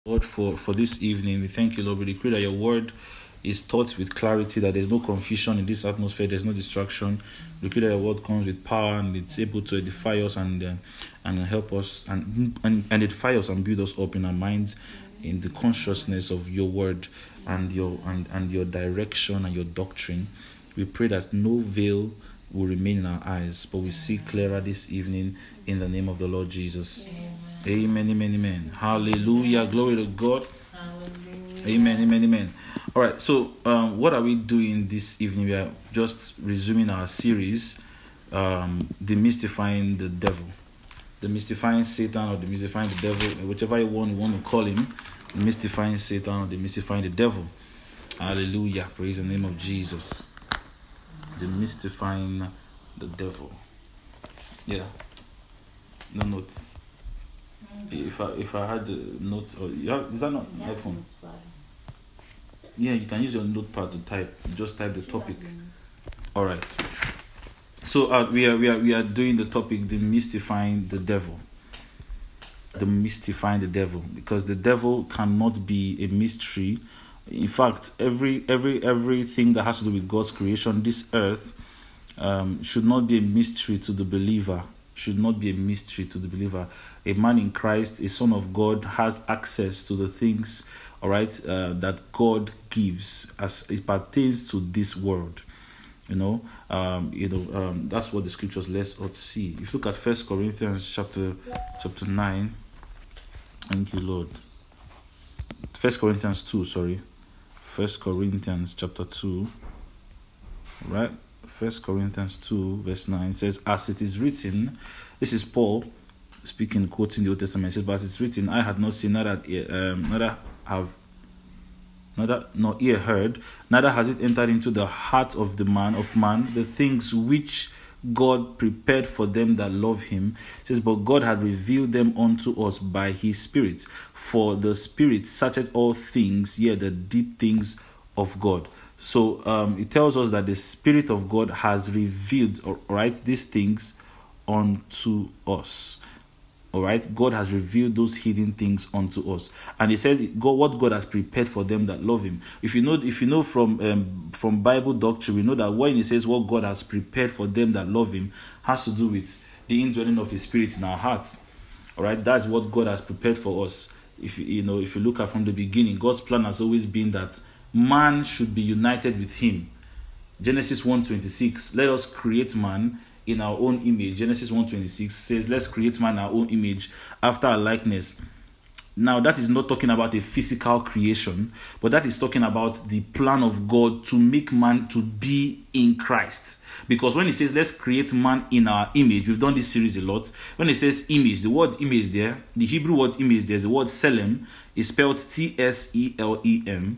Lord, for this evening. We thank you, Lord. We decree that your word is taught with clarity, that there's no confusion in this atmosphere, there's no distraction. We decree that your word comes with power and it's able to edify us and help us and edify us and build us up in our minds in the consciousness of your word and your direction and your doctrine. We pray that no veil will remain in our eyes, but we see clearer this evening in the name of the Lord Jesus. Amen, amen, amen. Hallelujah. Glory to God. Hallelujah. Amen, amen, amen. All right, so what are we doing this evening? We are just resuming our series, Demystifying the Devil. Demystifying Satan or demystifying the devil, whichever one you want to call him, demystifying Satan or demystifying the devil. Hallelujah. Praise the name of Jesus. Demystifying the devil. Yeah. No notes. If I had the notes, or is that not iPhone? Yeah, you can use your notepad to type. Just type the topic. All right. So we are doing the topic demystifying the devil. Demystifying the devil, because the devil cannot be a mystery. In fact, everything that has to do with God's creation, this earth, should not be a mystery to the believer. Should not be a mystery to the believer. A man in Christ, a son of God, has access to the things, all right, that God gives as it pertains to this world. That's what the scriptures let us see. If you look at 1 Corinthians chapter 9, thank you, Lord. 1 Corinthians 2, sorry. 1 Corinthians chapter 2, right? 1 Corinthians 2 verse 9 says, as it is written, this is Paul speaking, quoting the Old Testament. It says, but as it's written, I had not seen, neither nor ear heard, neither has it entered into the heart of man, the things which God prepared for them that love him. It says, but God had revealed them unto us by his Spirit. For the Spirit searcheth all things, yea, the deep things of God. So it tells us that the Spirit of God has revealed, all right, these things unto us. All right, God has revealed those hidden things unto us, and He said, what God has prepared for them that love Him. If you know from Bible doctrine, we know that when He says what God has prepared for them that love Him, has to do with the indwelling of His Spirit in our hearts. All right, that's what God has prepared for us. If you look at from the beginning, God's plan has always been that man should be united with Him. Genesis 1:26, let us create man in our own image. Genesis 1:26 says, let's create man in our own image after our likeness. Now, that is not talking about a physical creation, but that is talking about the plan of God to make man to be in Christ. Because when it says, let's create man in our image, we've done this series a lot. When it says image, the word image there, the Hebrew word image, there's the word selem, is spelled T-S-E-L-E-M.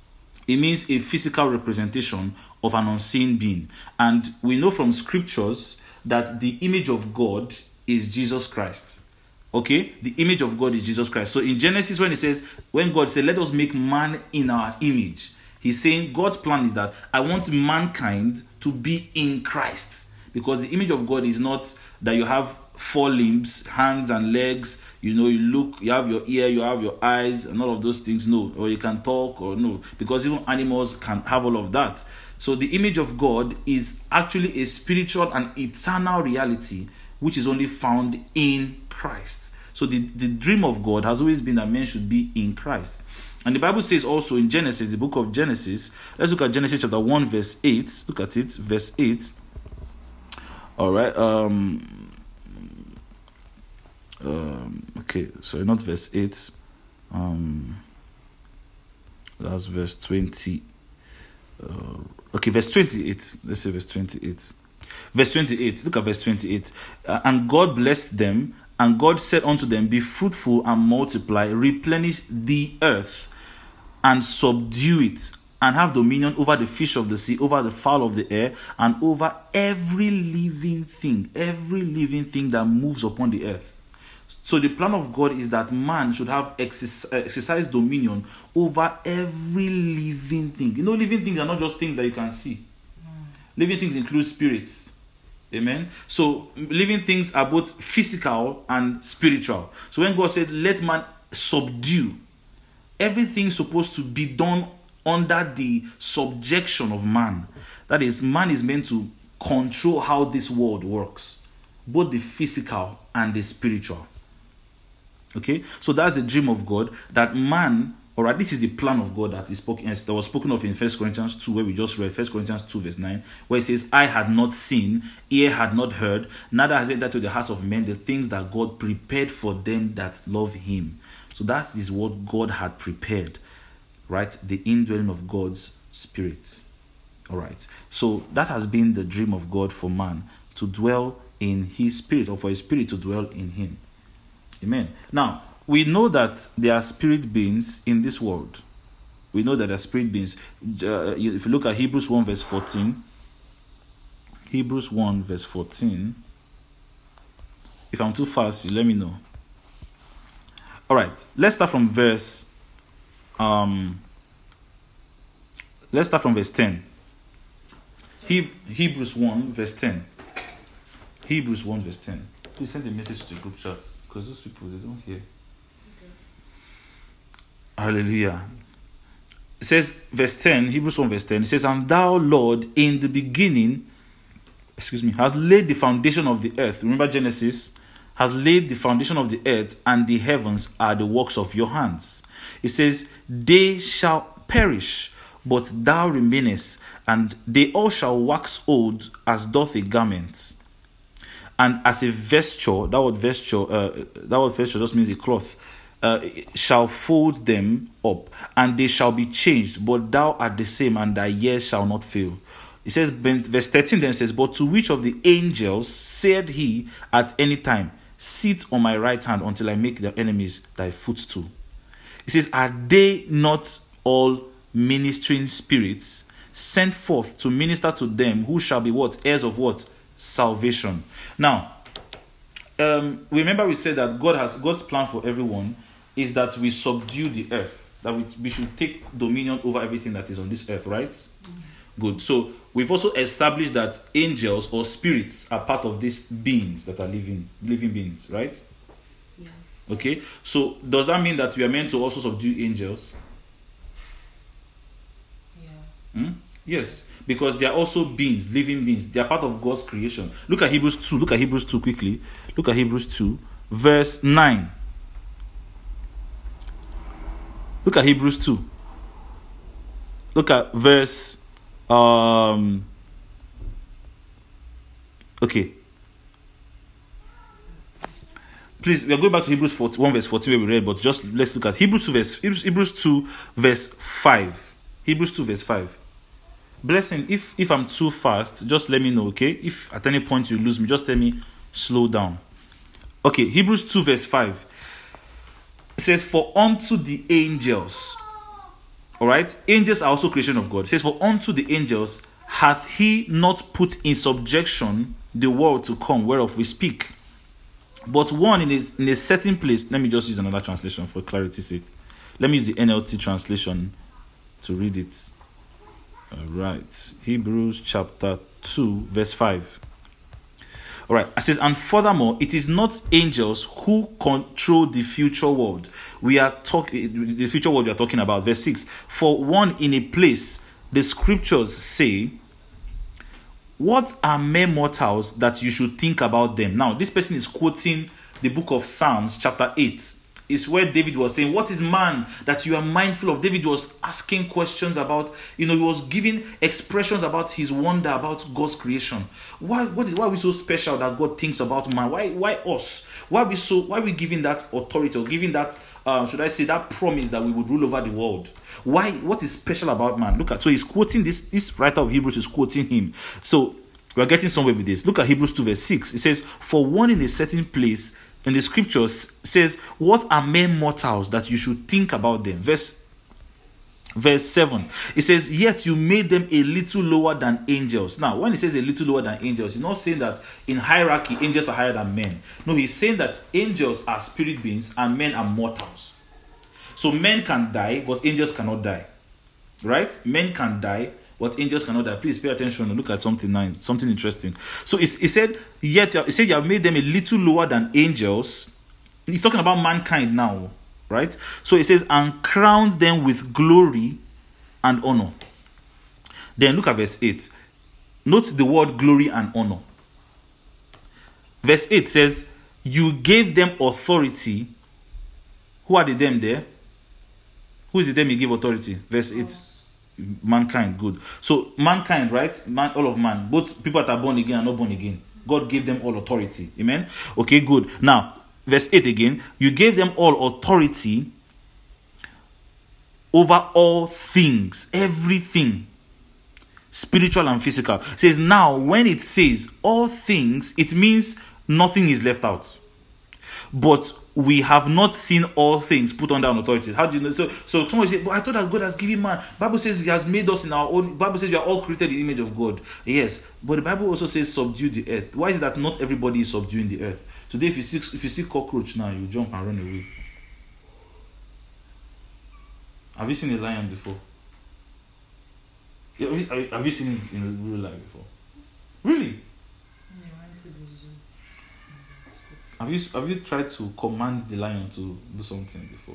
It means a physical representation of an unseen being. And we know from scriptures that the image of God is Jesus Christ. Okay? The image of God is Jesus Christ. So in Genesis, when God said, let us make man in our image, He's saying God's plan is that I want mankind to be in Christ. Because the image of God is not that you have 4 limbs, hands and legs, you look, you have your ear, you have your eyes, and all of those things, no. Or you can talk, or no. Because even animals can have all of that. So the image of God is actually a spiritual and eternal reality, which is only found in Christ. So the dream of God has always been that men should be in Christ. And the Bible says also in Genesis, the book of Genesis, let's look at Genesis chapter 1 verse 8. Look at it, verse 8. All right. Okay, so not verse 8. That's verse 20. Verse 28. Let's say verse 28. Verse 28. Look at verse 28. And God blessed them, and God said unto them, be fruitful and multiply, replenish the earth, and subdue it, and have dominion over the fish of the sea, over the fowl of the air, and over every living thing that moves upon the earth. So the plan of God is that man should have exercise dominion over every living thing. Living things are not just things that you can see. Living things include spirits. Amen. So living things are both physical and spiritual. So when God said, let man subdue, everything's supposed to be done under the subjection of man. That is, man is meant to control how this world works, both the physical and the spiritual. Okay, so that's the dream of God, that man, or at least this is the plan of God that was spoken of in 1 Corinthians 2, where we just read 1 Corinthians 2 verse 9, where it says, "I had not seen, ear had not heard, neither has entered to the hearts of men the things that God prepared for them that love him." So that is what God had prepared, right? The indwelling of God's spirit. All right. So that has been the dream of God for man, to dwell in his spirit, or for his spirit to dwell in him. Amen. Now, we know that there are spirit beings in this world. We know that there are spirit beings. If you look at Hebrews 1 verse 14, Hebrews 1 verse 14. If I'm too fast, you let me know. All right, let's start from verse 10. Hebrews 1 verse 10. Hebrews 1 verse 10. Please send a message to the group chat, because those people, they don't hear. Okay. Hallelujah. It says, verse 10, Hebrews 1 verse 10, it says, "And thou, Lord, in the beginning, has laid the foundation of the earth." Remember Genesis? "Has laid the foundation of the earth, and the heavens are the works of your hands." It says, "They shall perish, but thou remainest, and they all shall wax old as doth a garment. And as a vesture," that word vesture just means a cloth, "shall fold them up, and they shall be changed, but thou art the same, and thy years shall not fail." It says, verse 13 then says, "But to which of the angels said he at any time, Sit on my right hand until I make their enemies thy footstool?" It says, "Are they not all ministering spirits sent forth to minister to them who shall be what? Heirs of what? Salvation." Now, remember we said that God's plan for everyone is that we subdue the earth, that we should take dominion over everything that is on this earth, right? Mm-hmm. Good. So we've also established that angels or spirits are part of these beings that are living beings, right? Yeah. Okay. So does that mean that we are meant to also subdue angels? Yeah. Yes. Because they are also beings, living beings. They are part of God's creation. Look at Hebrews 2. Look at Hebrews 2 quickly. Look at Hebrews 2, verse 9. Look at Hebrews 2. Look at verse... okay. Please, we are going back to Hebrews 1 verse 14 where we read, but just let's look at Hebrews 2 verse 5. Hebrews 2 verse 5. Blessing, if I'm too fast, just let me know, okay? If at any point you lose me, just tell me, slow down. Okay, Hebrews 2 verse 5. It says, "For unto the angels," all right, angels are also creation of God. It says, "For unto the angels hath he not put in subjection the world to come, whereof we speak. But one in a certain place," let me just use another translation for clarity's sake. Let me use the NLT translation to read it. All right, Hebrews chapter 2 verse 5. All right, it says, "And furthermore, it is not angels who control the future world." We are talking the future world we are talking about. Verse 6. "For one in a place, the scriptures say, What are mere mortals that you should think about them?" Now, this person is quoting the book of Psalms, chapter 8. It's where David was saying, "What is man that you are mindful of?" David was asking questions about, he was giving expressions about his wonder about God's creation. Why are we so special that God thinks about man? Why us? Why are we giving that authority, or giving that, that promise that we would rule over the world? What is special about man? So he's quoting this writer of Hebrews is quoting him. So we're getting somewhere with this. Look at Hebrews 2 verse 6. It says, "For one in a certain place," and the scriptures says, "What are mere mortals that you should think about them?" Verse 7. It says, "Yet you made them a little lower than angels." Now, when it says a little lower than angels, he's not saying that in hierarchy angels are higher than men. No, he's saying that angels are spirit beings and men are mortals. So men can die, but angels cannot die. Right? Men can die, but angels cannot die. Please pay attention and look at something interesting. So it said, "Yet you have made them a little lower than angels." He's talking about mankind now, right? So it says, and crowned them with glory and honor. Then look at verse 8. Note the word glory and honor. Verse 8 says, you gave them authority. Who are the them there? Who is the them you give authority? Verse 8. Mankind, good. So mankind, right? All of man. Both people that are born again and not born again. God gave them all authority. Amen? Okay, good. Now, verse 8 again. You gave them all authority over all things. Everything. Spiritual and physical. It says, now, when it says all things, it means nothing is left out. But we have not seen all things put under an authority. How do you know? So somebody say, but I thought that God has given man. Bible says he has made us in our own. Bible says we are all created in the image of God. Yes, but the Bible also says subdue the earth. Why is it that not everybody is subduing the earth? Today, if you see cockroach now, you jump and run away. Have you seen a lion before? Have you seen it in real life before? Really? Yeah, I went to the zoo. Have you tried to command the lion to do something before?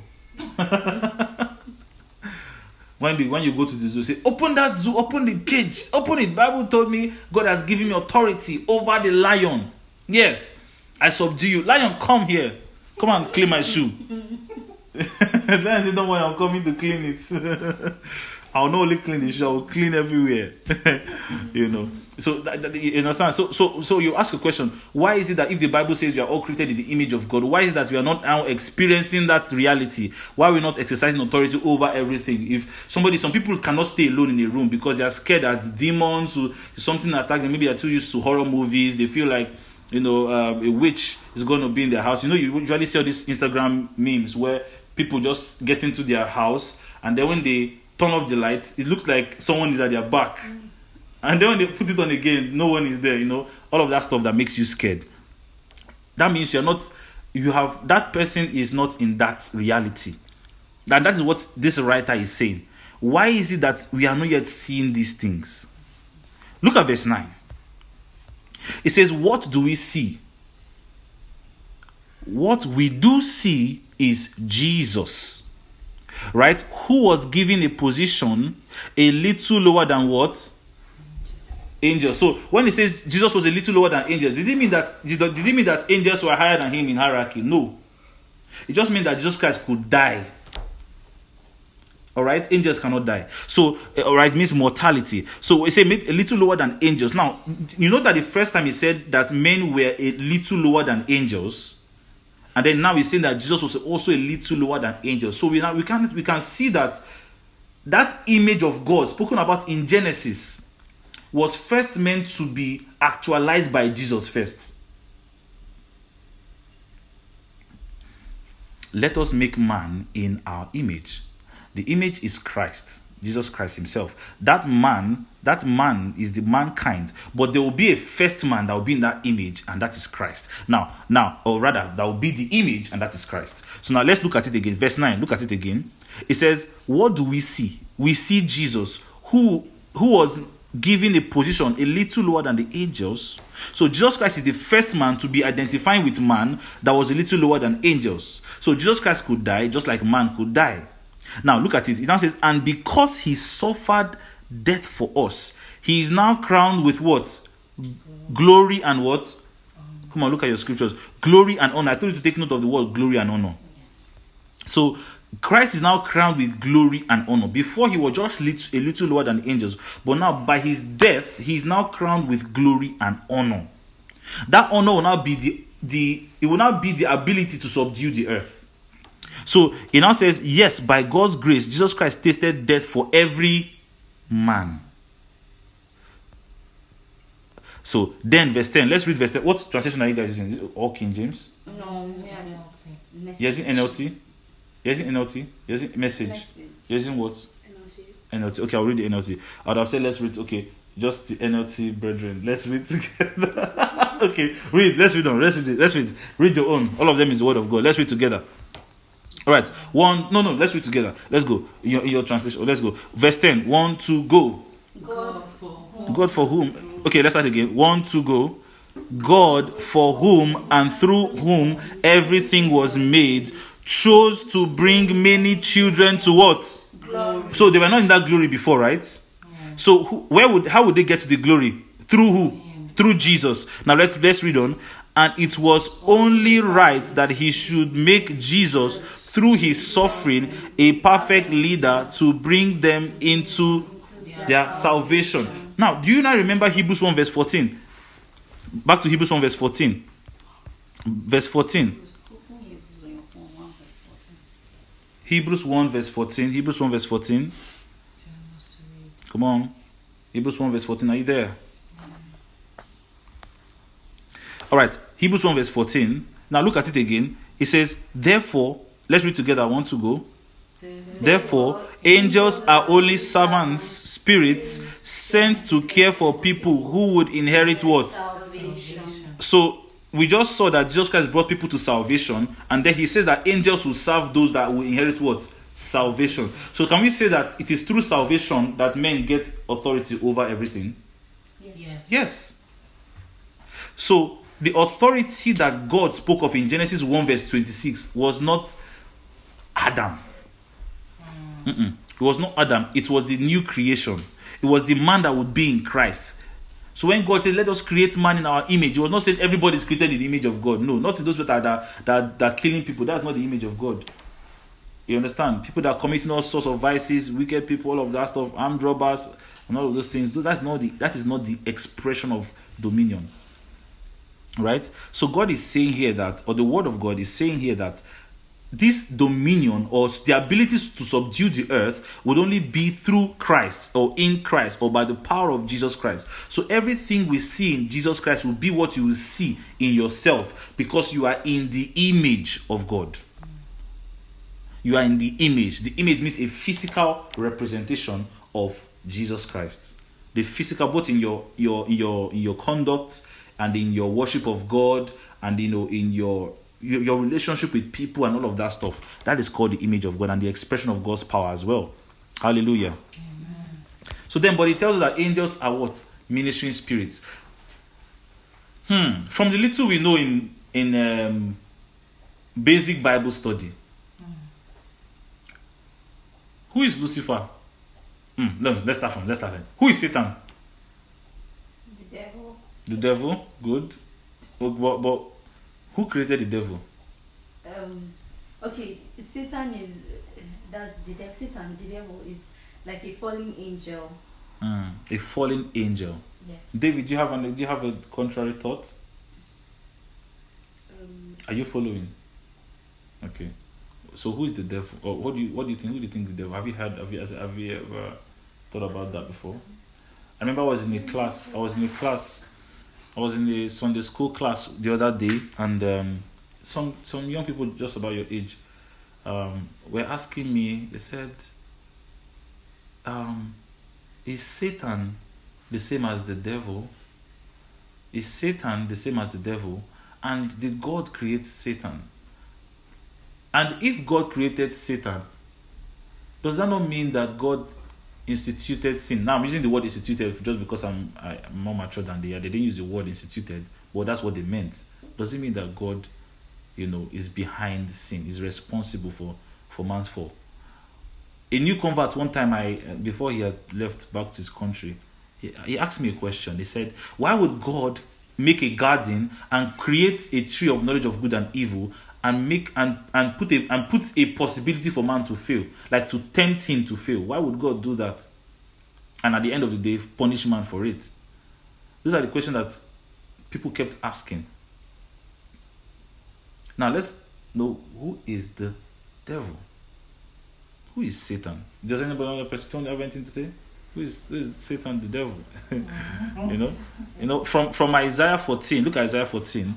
When you go to the zoo, say, open that zoo, open the cage, open it. Bible told me God has given me authority over the lion. Yes, I subdue you. Lion, come here. Come and clean my shoe. The lion said, don't worry, I'm coming to clean it. I'll not only clean the shoe, I'll clean everywhere. You know. So you understand? So you ask a question, why is it that if the Bible says we are all created in the image of God, why is it that we are not now experiencing that reality? Why are we not exercising authority over everything? If some people cannot stay alone in a room because they are scared that demons or something attack them. Maybe they are too used to horror movies. They feel like, a witch is going to be in their house. You usually see all these Instagram memes where people just get into their house and then when they turn off the lights, it looks like someone is at their back. And then when they put it on again, no one is there, all of that stuff that makes you scared. That means that person is not in that reality. And that is what this writer is saying. Why is it that we are not yet seeing these things? Look at verse 9. It says, what do we see? What we do see is Jesus. Right? Who was given a position a little lower than what? Angels. So when it says Jesus was a little lower than angels, did it mean that angels were higher than him in hierarchy? No. It just means that Jesus Christ could die. Alright? Angels cannot die. So, alright, means mortality. So it says a little lower than angels. Now, you know that the first time he said that men were a little lower than angels. And then now he's saying that Jesus was also a little lower than angels. So we can see that image of God spoken about in Genesis was first meant to be actualized by Jesus first. Let us make man in our image. The image is Christ, Jesus Christ himself. That man is the mankind, but there will be a first man that will be in that image, and that is Christ. Or rather, that will be the image, and that is Christ. So now let's look at it again. Verse 9, look at it again. It says, what do we see? We see Jesus, who was given a position a little lower than the angels. So Jesus Christ is the first man to be identifying with man that was a little lower than angels. So Jesus Christ could die just like man could die. Now look at it. It now says, and because he suffered death for us, he is now crowned with what? Glory and what? Come on, look at your scriptures. Glory and honor. I told you to take note of the word glory and honor. So Christ is now crowned with glory and honor. Before he was just a little lower than the angels, but now by his death, he is now crowned with glory and honor. That honor will now be the ability to subdue the earth. So it now says, yes, by God's grace, Jesus Christ tasted death for every man. So then verse 10, let's read verse 10. What translation are you guys using? Is it all King James? No, NLT. You're using NLT? You're using NLT? You're using Message? You're using what? NLT. Okay, I'll read the NLT. I would have said let's read, okay, just the NLT brethren. Let's read together. Okay, read. Let's read on. Let's read. Read your own. All of them is the word of God. Let's read together. All right. Let's read together. Let's go. In your translation. Let's go. Verse 10. 1, 2, go. God for whom? Okay, let's start again. 1, 2, go. God for whom and through whom everything was made, chose to bring many children to what? Glory. So they were not in that glory before, right? So how would they get to the glory? Through who? Through Jesus. Now let's read on. And it was only right that he should make Jesus, through his suffering, a perfect leader to bring them into their salvation. Now, do you now remember Hebrews 1 verse 14? Back to Hebrews 1 verse 14. Verse 14. Hebrews 1 verse 14. Hebrews 1 verse 14. Come on. Hebrews 1 verse 14. Are you there? Alright. Hebrews 1 verse 14. Now look at it again. It says, therefore, let's read together. I want to go. Therefore, angels are only servants, spirits, sent to care for people who would inherit what? Salvation. So, we just saw that Jesus Christ brought people to salvation, and then he says that angels will serve those that will inherit what? Salvation. So can we say that it is through salvation that men get authority over everything? Yes. Yes. So the authority that God spoke of in Genesis 1 verse 26 was not Adam. It was not Adam. It was the new creation. It was the man that would be in Christ. So when God said, let us create man in our image, he was not saying everybody is created in the image of God. No, not in those people that are killing people. That's not the image of God. You understand? People that are committing all sorts of vices, wicked people, all of that stuff, armed robbers, and all of those things. That is not the expression of dominion. Right? So God is saying here that, or the word of God is saying here that this dominion or the ability to subdue the earth would only be through Christ or in Christ or by the power of Jesus Christ. So everything we see in Jesus Christ will be what you will see in yourself because you are in the image of God. You are in the image. The image means a physical representation of Jesus Christ. The physical, both in your conduct and in your worship of God and in your relationship with people and all of that stuff. That is called the image of God and the expression of God's power as well. Hallelujah. Amen. So then, but it tells us that angels are what? Ministering spirits. From the little we know in basic Bible study, who is Lucifer? No, let's start from. Who is Satan? The devil. The devil. Good. But who created the devil? Okay, Satan is that's the devil. Satan, the devil, is like a fallen angel. A fallen angel. Yes. David, do you have a contrary thought? Are you following? Okay. So who is the devil? Or what do you think? Who do you think the devil? Have you ever thought about that before? I remember I was in a Sunday school class the other day, and some young people just about your age were asking me. They said, "Is Satan the same as the devil? Is Satan the same as the devil? And did God create Satan? And if God created Satan, does that not mean that God instituted sin?" Now I'm using the word instituted just because I'm more mature than they are. They didn't use the word instituted, but that's what they meant. Does it mean that God, is behind sin, is responsible for man's fall? A new convert one time, before he had left back to his country, he asked me a question. He said, "Why would God make a garden and create a tree of knowledge of good and evil and make and put a possibility for man to fail, like to tempt him to fail? Why would God do that? And at the end of the day, punish man for it?" Those are the questions that people kept asking. Now let's know, who is the devil? Who is Satan? Does anybody have anything to say? Who is Satan, the devil? From Isaiah 14. Look at Isaiah 14.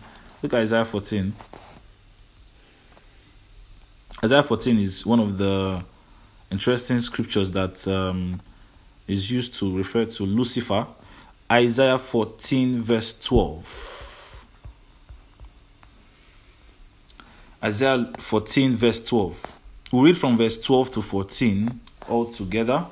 Isaiah 14 is one of the interesting scriptures that is used to refer to Lucifer. Isaiah 14 verse 12. Isaiah 14 verse 12. We'll read from verse 12 to 14 all together.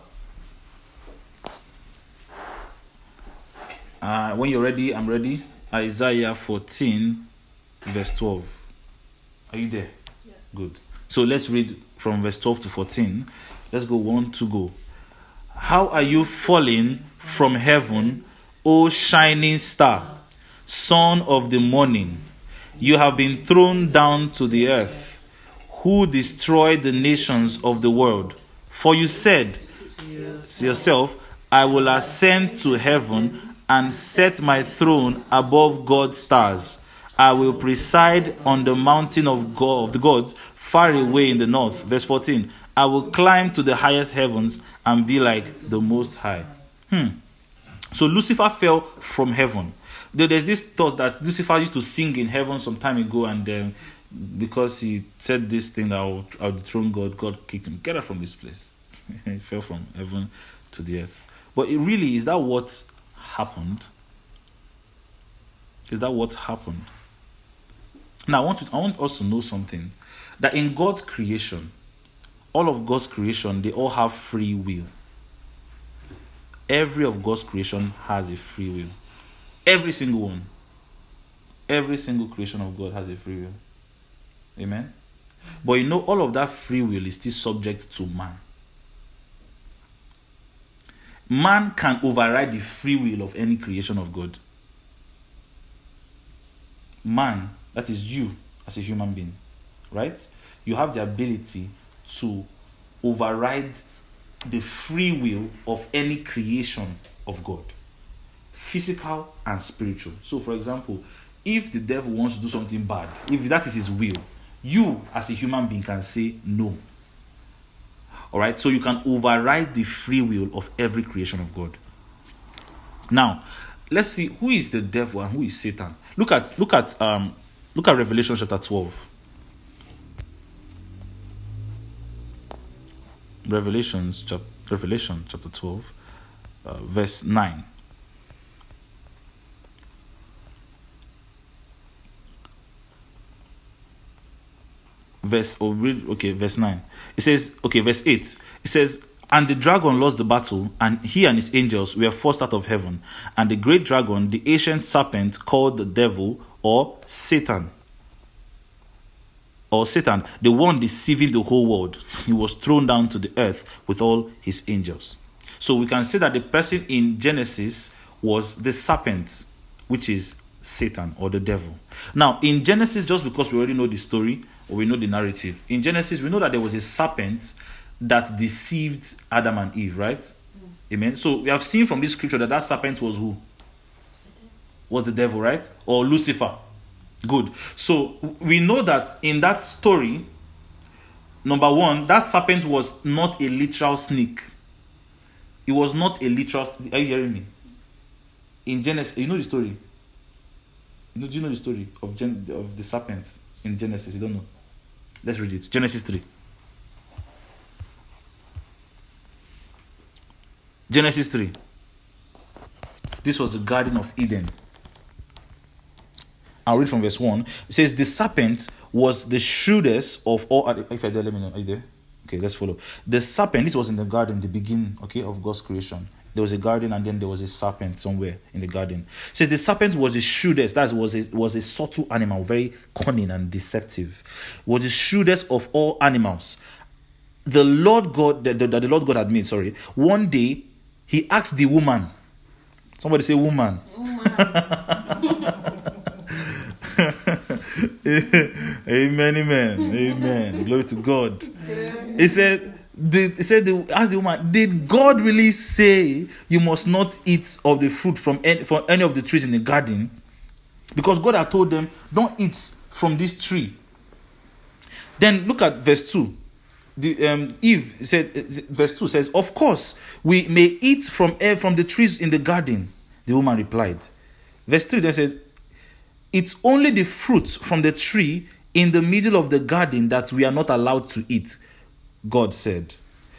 When you're ready, I'm ready. Isaiah 14 verse 12. Are you there? Yeah. Good. So let's read from verse 12 to 14. Let's go 1 to go. How are you falling from heaven, O shining star, son of the morning? You have been thrown down to the earth, who destroyed the nations of the world. For you said to yourself, I will ascend to heaven and set my throne above God's stars. I will preside on the mountain of God, of the gods, far away in the north. Verse 14. I will climb to the highest heavens and be like the Most High. So Lucifer fell from heaven. There's this thought that Lucifer used to sing in heaven some time ago, and because he said this thing, I'll dethrone God, God kicked him. Get out from this place. He fell from heaven to the earth. But it really, is that what happened? Is that what happened? Now, I want us to know something. That in God's creation, all of God's creation, they all have free will. Every of God's creation has a free will. Every single one. Every single creation of God has a free will. Amen? But you know, all of that free will is still subject to man. Man can override the free will of any creation of God. Man, that is you as a human being, right? You have the ability to override the free will of any creation of God, physical and spiritual. So, for example, if the devil wants to do something bad, if that is his will, you as a human being can say no. All right, so you can override the free will of every creation of God. Now, let's see who is the devil and who is Satan. Look at Revelation chapter 12. Revelation chapter 12, verse 9. Verse 9. It says, verse 8. It says, and the dragon lost the battle, and he and his angels were forced out of heaven. And the great dragon, the ancient serpent called the devil, or Satan, the one deceiving the whole world, he was thrown down to the earth with all his angels. So we can say that the person in Genesis was the serpent, which is Satan or the devil. Now, in Genesis, just because we already know the story or we know the narrative, in Genesis, we know that there was a serpent that deceived Adam and Eve, right? Amen. So we have seen from this scripture that serpent was who? Was the devil, right? Or Lucifer. Good. So we know that in that story, number one, that serpent was not a literal snake. It was not a literal. Are you hearing me? In Genesis, you know the story. Do you know the story of the serpent in Genesis? You don't know. Let's read it. Genesis 3. Genesis 3. This was the Garden of Eden. I'll read from verse 1. It says, the serpent was the shrewdest of all. If you're there, let me know. Are you there? Okay, let's follow. The serpent, this was in the garden, the beginning, of God's creation. There was a garden, and then there was a serpent somewhere in the garden. It says the serpent was the shrewdest. That was a subtle animal, very cunning and deceptive. Was the shrewdest of all animals. The Lord God, that the Lord God had made. Sorry. One day, he asked the woman. Somebody say woman. Amen. Glory to God. He said, ask the woman, did God really say you must not eat of the fruit from any of the trees in the garden? Because God had told them, don't eat from this tree. Then look at verse 2. Eve said, verse 2 says, of course, we may eat from the trees in the garden. The woman replied. Verse 3 then says, it's only the fruit from the tree in the middle of the garden that we are not allowed to eat, God said.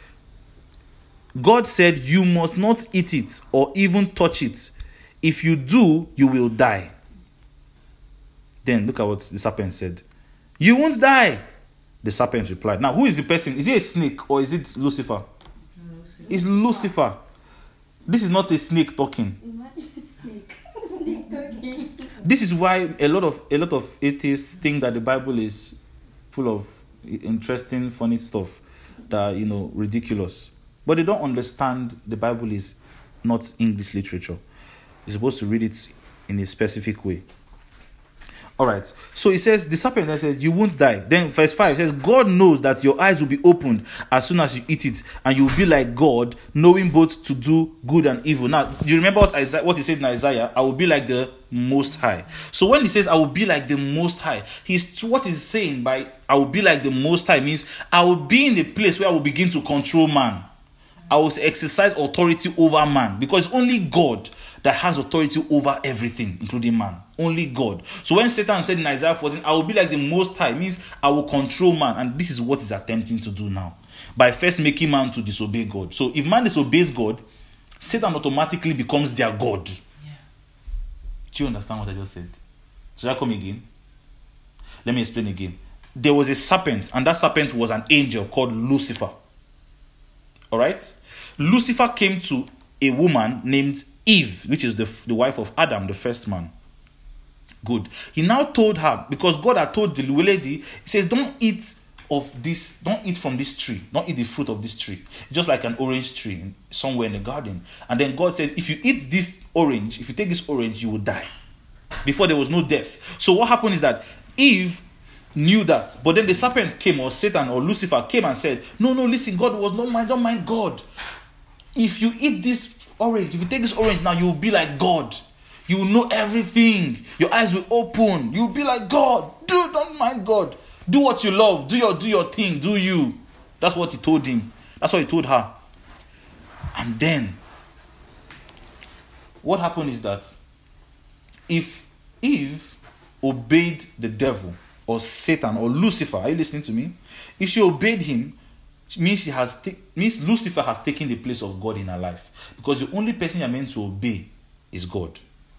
God said, you must not eat it or even touch it. If you do, you will die. Then look at what the serpent said. You won't die. The serpent replied. Now, who is the person? Is it a snake or is it Lucifer? It's Lucifer. This is not a snake talking. Imagine snake talking. This is why a lot of atheists think that the Bible is full of interesting, funny stuff that ridiculous. But they don't understand the Bible is not English literature. You're supposed to read it in a specific way. All right. So it says, the serpent that says, you won't die. Then verse 5 says, God knows that your eyes will be opened as soon as you eat it, and you will be like God, knowing both to do good and evil. Now, you remember what he said in Isaiah? I will be like the Most High. So when he says, I will be like the Most High, what he's saying by I will be like the Most High means I will be in a place where I will begin to control man. I will exercise authority over man, because only God that has authority over everything, including man. Only God. So when Satan said in Isaiah 14, I will be like the Most High, means I will control man. And this is what he's attempting to do now, by first making man to disobey God. So if man disobeys God, Satan automatically becomes their God. Yeah. Do you understand what I just said? Should I come again? Let me explain again. There was a serpent, and that serpent was an angel called Lucifer. Alright? Lucifer came to a woman named Eve, which is the wife of Adam, the first man. Good. He now told her, because God had told the lady, he says, don't eat from this tree. Don't eat the fruit of this tree. Just like an orange tree somewhere in the garden. And then God said, if you eat this orange, if you take this orange, you will die. Before there was no death. So what happened is that Eve knew that. But then the serpent came, or Satan or Lucifer came and said, no, listen, don't mind God. If you eat this orange, if you take this orange now, you will be like God. You will know everything. Your eyes will open. You will be like God. Don't mind God. Do what you love. Do your thing. Do you. That's what he told him. That's what he told her. And then, what happened is that if Eve obeyed the devil or Satan or Lucifer, are you listening to me? If she obeyed him, means Lucifer has taken the place of God in her life, because the only person you're meant to obey is God.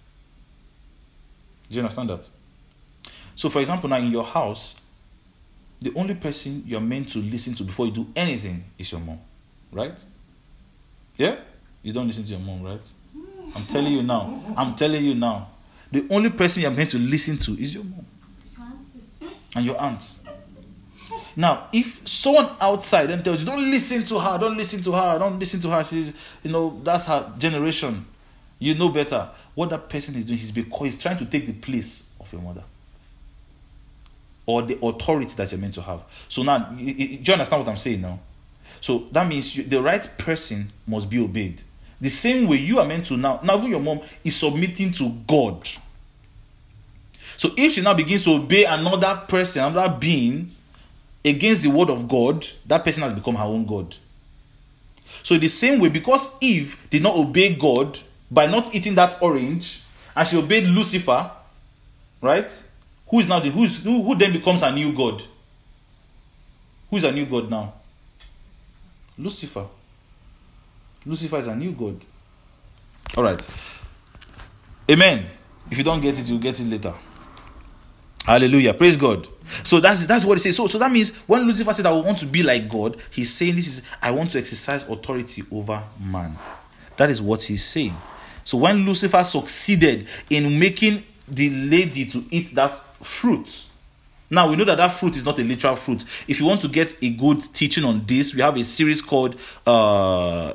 Do you understand that? So, for example, now in your house, the only person you're meant to listen to before you do anything is your mom, right? Yeah? You don't listen to your mom, right? I'm telling you now. The only person you're meant to listen to is your mom and your aunt. Now, if someone outside then tells you, don't listen to her, she's, that's her generation, you know better. What that person is doing is because he's trying to take the place of your mother, or the authority that you're meant to have. So now, do you understand what I'm saying now? So that means the right person must be obeyed. The same way you are meant to now even your mom is submitting to God. So if she now begins to obey another person, another being, against the word of God, that person has become her own God. So the same way, because Eve did not obey God by not eating that orange, and she obeyed Lucifer, right? Who then becomes a new God? Who is a new God now? Lucifer. Lucifer is a new God. All right. Amen. If you don't get it, you'll get it later. Hallelujah. Praise God. So that's what it says. So that means when Lucifer said, I want to be like God, he's saying I want to exercise authority over man. That is what he's saying. So when Lucifer succeeded in making the lady to eat that fruit, now we know that fruit is not a literal fruit. If you want to get a good teaching on this, we have a series called The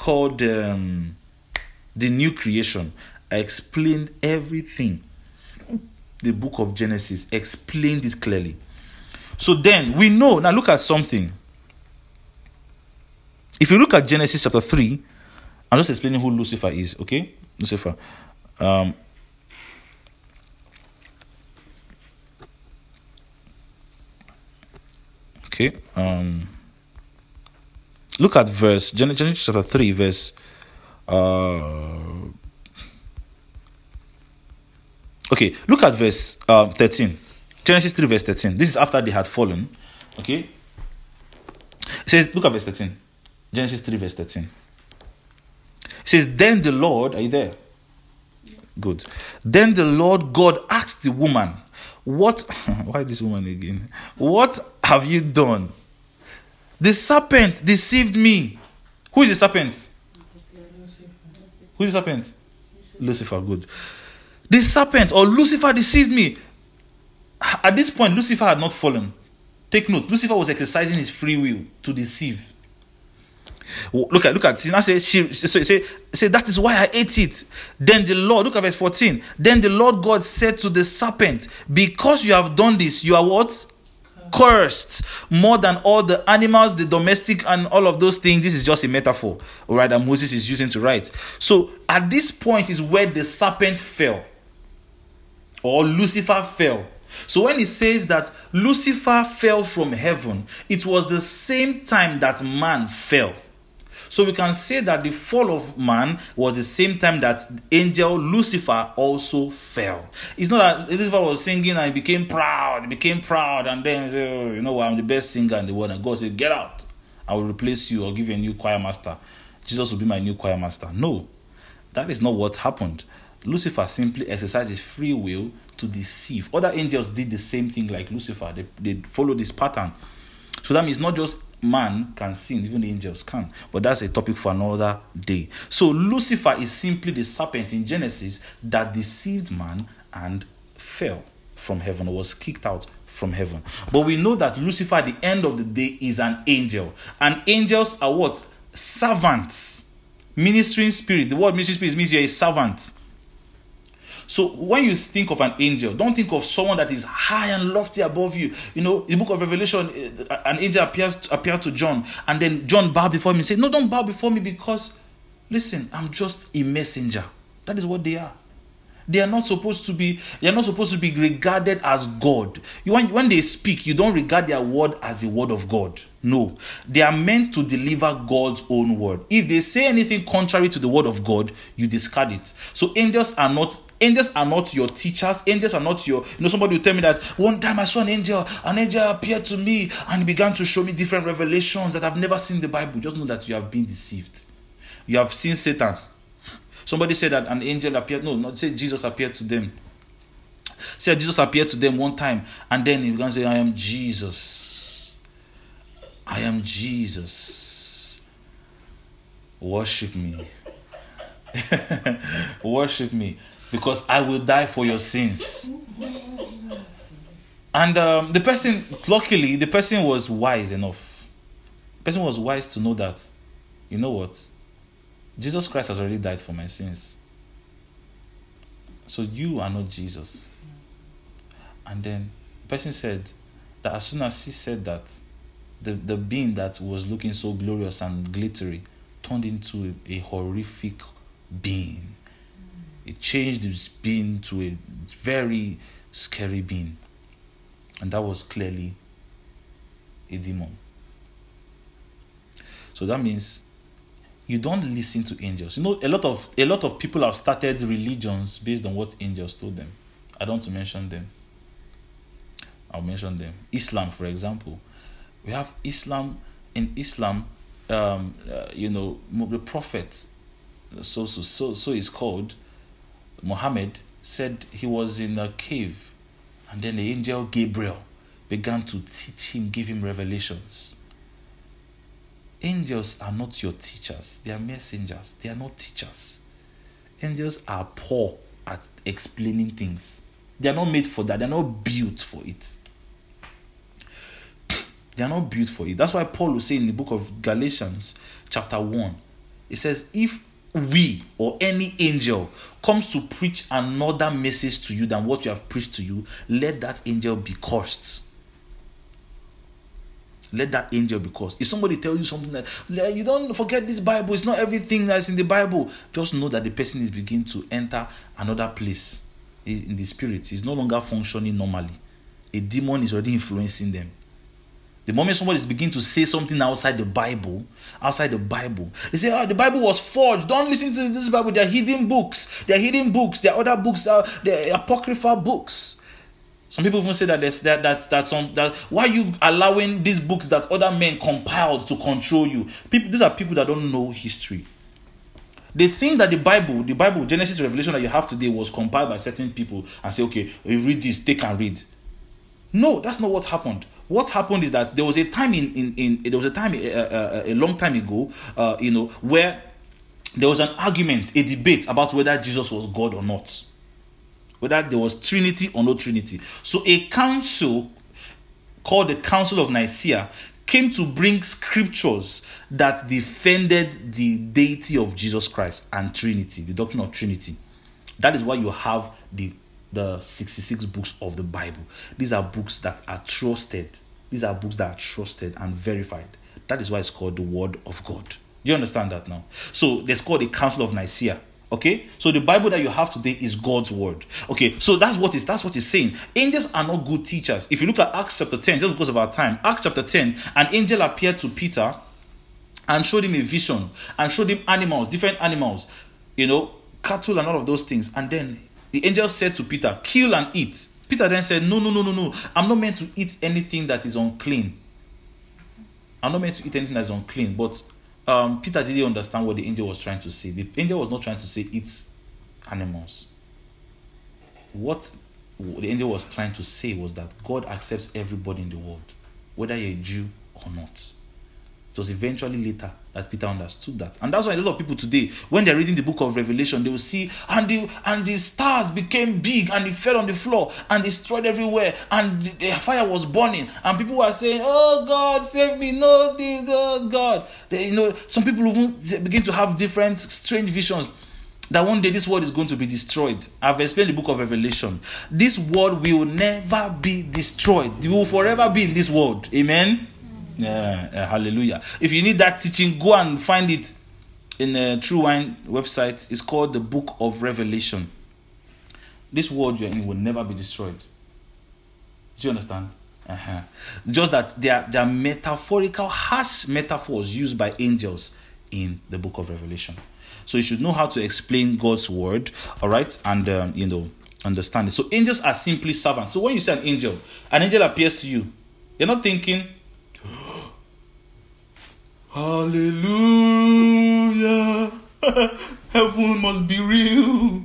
New Creation. I explained everything. The book of Genesis explained this clearly. So then we know. Now look at something. If you look at Genesis chapter 3, I'm just explaining who Lucifer is, okay? Lucifer. Okay. Look at Genesis chapter 3, verse. Okay, look at verse 13. Genesis 3, verse 13. This is after they had fallen. Okay. It says, look at verse 13. Genesis 3, verse 13. It says, then the Lord, are you there? Good. Then the Lord God asked the woman, why this woman again? What have you done? The serpent deceived me. Who is the serpent? Who is the serpent? Lucifer, good. The serpent or Lucifer deceived me. At this point, Lucifer had not fallen. Take note, Lucifer was exercising his free will to deceive. Look at. See, now say that is why I ate it. Then the Lord, look at verse 14. Then the Lord God said to the serpent, because you have done this, you are what? Cursed more than all the animals, the domestic, and all of those things. This is just a metaphor, all right, that Moses is using to write. So at this point is where the serpent fell, or Lucifer fell. So when he says that Lucifer fell from heaven, it was the same time that man fell. So we can say that the fall of man was the same time that angel Lucifer also fell. It's not that Lucifer was singing and he became proud, and then he said, oh, you know what, I'm the best singer in the world. And God said, get out. I will replace you. I'll give you a new choir master. Jesus will be my new choir master. No, that is not what happened. Lucifer simply exercised his free will to deceive. Other angels did the same thing like Lucifer. They followed this pattern. So that means not just man can sin, even the angels can. But that's a topic for another day. So Lucifer is simply the serpent in Genesis that deceived man and fell from heaven, or was kicked out from heaven. But we know that Lucifer at the end of the day is an angel. And angels are what? Servants. Ministering spirit. The word ministering spirit means you're a servant. So when you think of an angel, don't think of someone that is high and lofty above you. You know, in the book of Revelation, an angel appeared to John, and then John bowed before him and said, no, don't bow before me, because, listen, I'm just a messenger. That is what they are. They are not supposed to be regarded as God. When they speak, you don't regard their word as the word of God. No. They are meant to deliver God's own word. If they say anything contrary to the word of God, you discard it. So angels are not your teachers. Angels are not your, somebody will tell me that one time I saw an angel appeared to me and began to show me different revelations that I've never seen in the Bible. Just know that you have been deceived. You have seen Satan. Somebody said that an angel appeared. No, say Jesus appeared to them. Say Jesus appeared to them one time, and then he began to say, I am Jesus. I am Jesus. Worship me. Worship me, because I will die for your sins. And the person was wise enough. The person was wise to know that, you know what? Jesus Christ has already died for my sins. So you are not Jesus. And then the person said that as soon as he said that, the being that was looking so glorious and glittery turned into a horrific being. It changed his being to a very scary being. And that was clearly a demon. So that means you don't listen to angels. A lot of people have started religions based on what angels told them. I don't want to mention them. I'll mention them. Islam, for example. We have Islam. In Islam, the prophet, so is called, Muhammad, said he was in a cave, and then the angel Gabriel began to teach him, give him revelations. Angels are not your teachers. They are messengers. They are not teachers. Angels are poor at explaining things. They are not made for that. They are not built for it. They are not built for it. That's why Paul will say in the book of Galatians, chapter 1, it says, if we or any angel comes to preach another message to you than what you have preached to you, let that angel be cursed. Let that angel be cursed. If somebody tells you something that you don't forget this Bible, it's not everything that's in the Bible, just know that the person is beginning to enter another place in the spirit. He's no longer functioning normally. A demon is already influencing them. The moment somebody is beginning to say something outside the Bible, they say, the Bible was forged. Don't listen to this Bible. They're hidden books. There are other books, they're apocryphal books. Some people even say that why are you allowing these books that other men compiled to control you? These are people that don't know history. They think that the Bible, Genesis to Revelation that you have today was compiled by certain people and say, okay, you read this, take and read. No, that's not what happened. What happened is that there was a time a long time ago, where there was an argument, a debate about whether Jesus was God or not. Whether there was Trinity or no Trinity. So a council called the Council of Nicaea came to bring scriptures that defended the deity of Jesus Christ and Trinity, the doctrine of Trinity. That is why you have the 66 books of the Bible. These are books that are trusted. These are books that are trusted and verified. That is why it's called the Word of God. Do you understand that now? So it's called the Council of Nicaea. Okay, so the Bible that you have today is God's word. Okay, so that's what it's saying. Angels are not good teachers. If you look at Acts chapter 10, just because of our time, Acts chapter 10, an angel appeared to Peter and showed him a vision and showed him animals, different animals, cattle and all of those things. And then the angel said to Peter, kill and eat. Peter then said, no. I'm not meant to eat anything that is unclean. I'm not meant to eat anything that is unclean. But Peter didn't understand what the angel was trying to say. The angel was not trying to say eat animals. What the angel was trying to say was that God accepts everybody in the world, whether you're a Jew or not. It was eventually later that Peter understood that. And that's why a lot of people today, when they're reading the book of Revelation, they will see, and the stars became big, and it fell on the floor, and destroyed everywhere, and the fire was burning, and people were saying, oh God, save me, no, God. Some people even begin to have different strange visions, that one day this world is going to be destroyed. I've explained the book of Revelation. This world will never be destroyed. We will forever be in this world. Amen? Hallelujah. If you need that teaching, go and find it in the True Wine website. It's called the Book of Revelation. This world you're in will never be destroyed. Do you understand? Just that there are metaphorical, harsh metaphors used by angels in the book of Revelation. So you should know how to explain God's word, all right, and understand it. So angels are simply servants. So when you say an angel appears to you, you're not thinking, hallelujah, heaven must be real.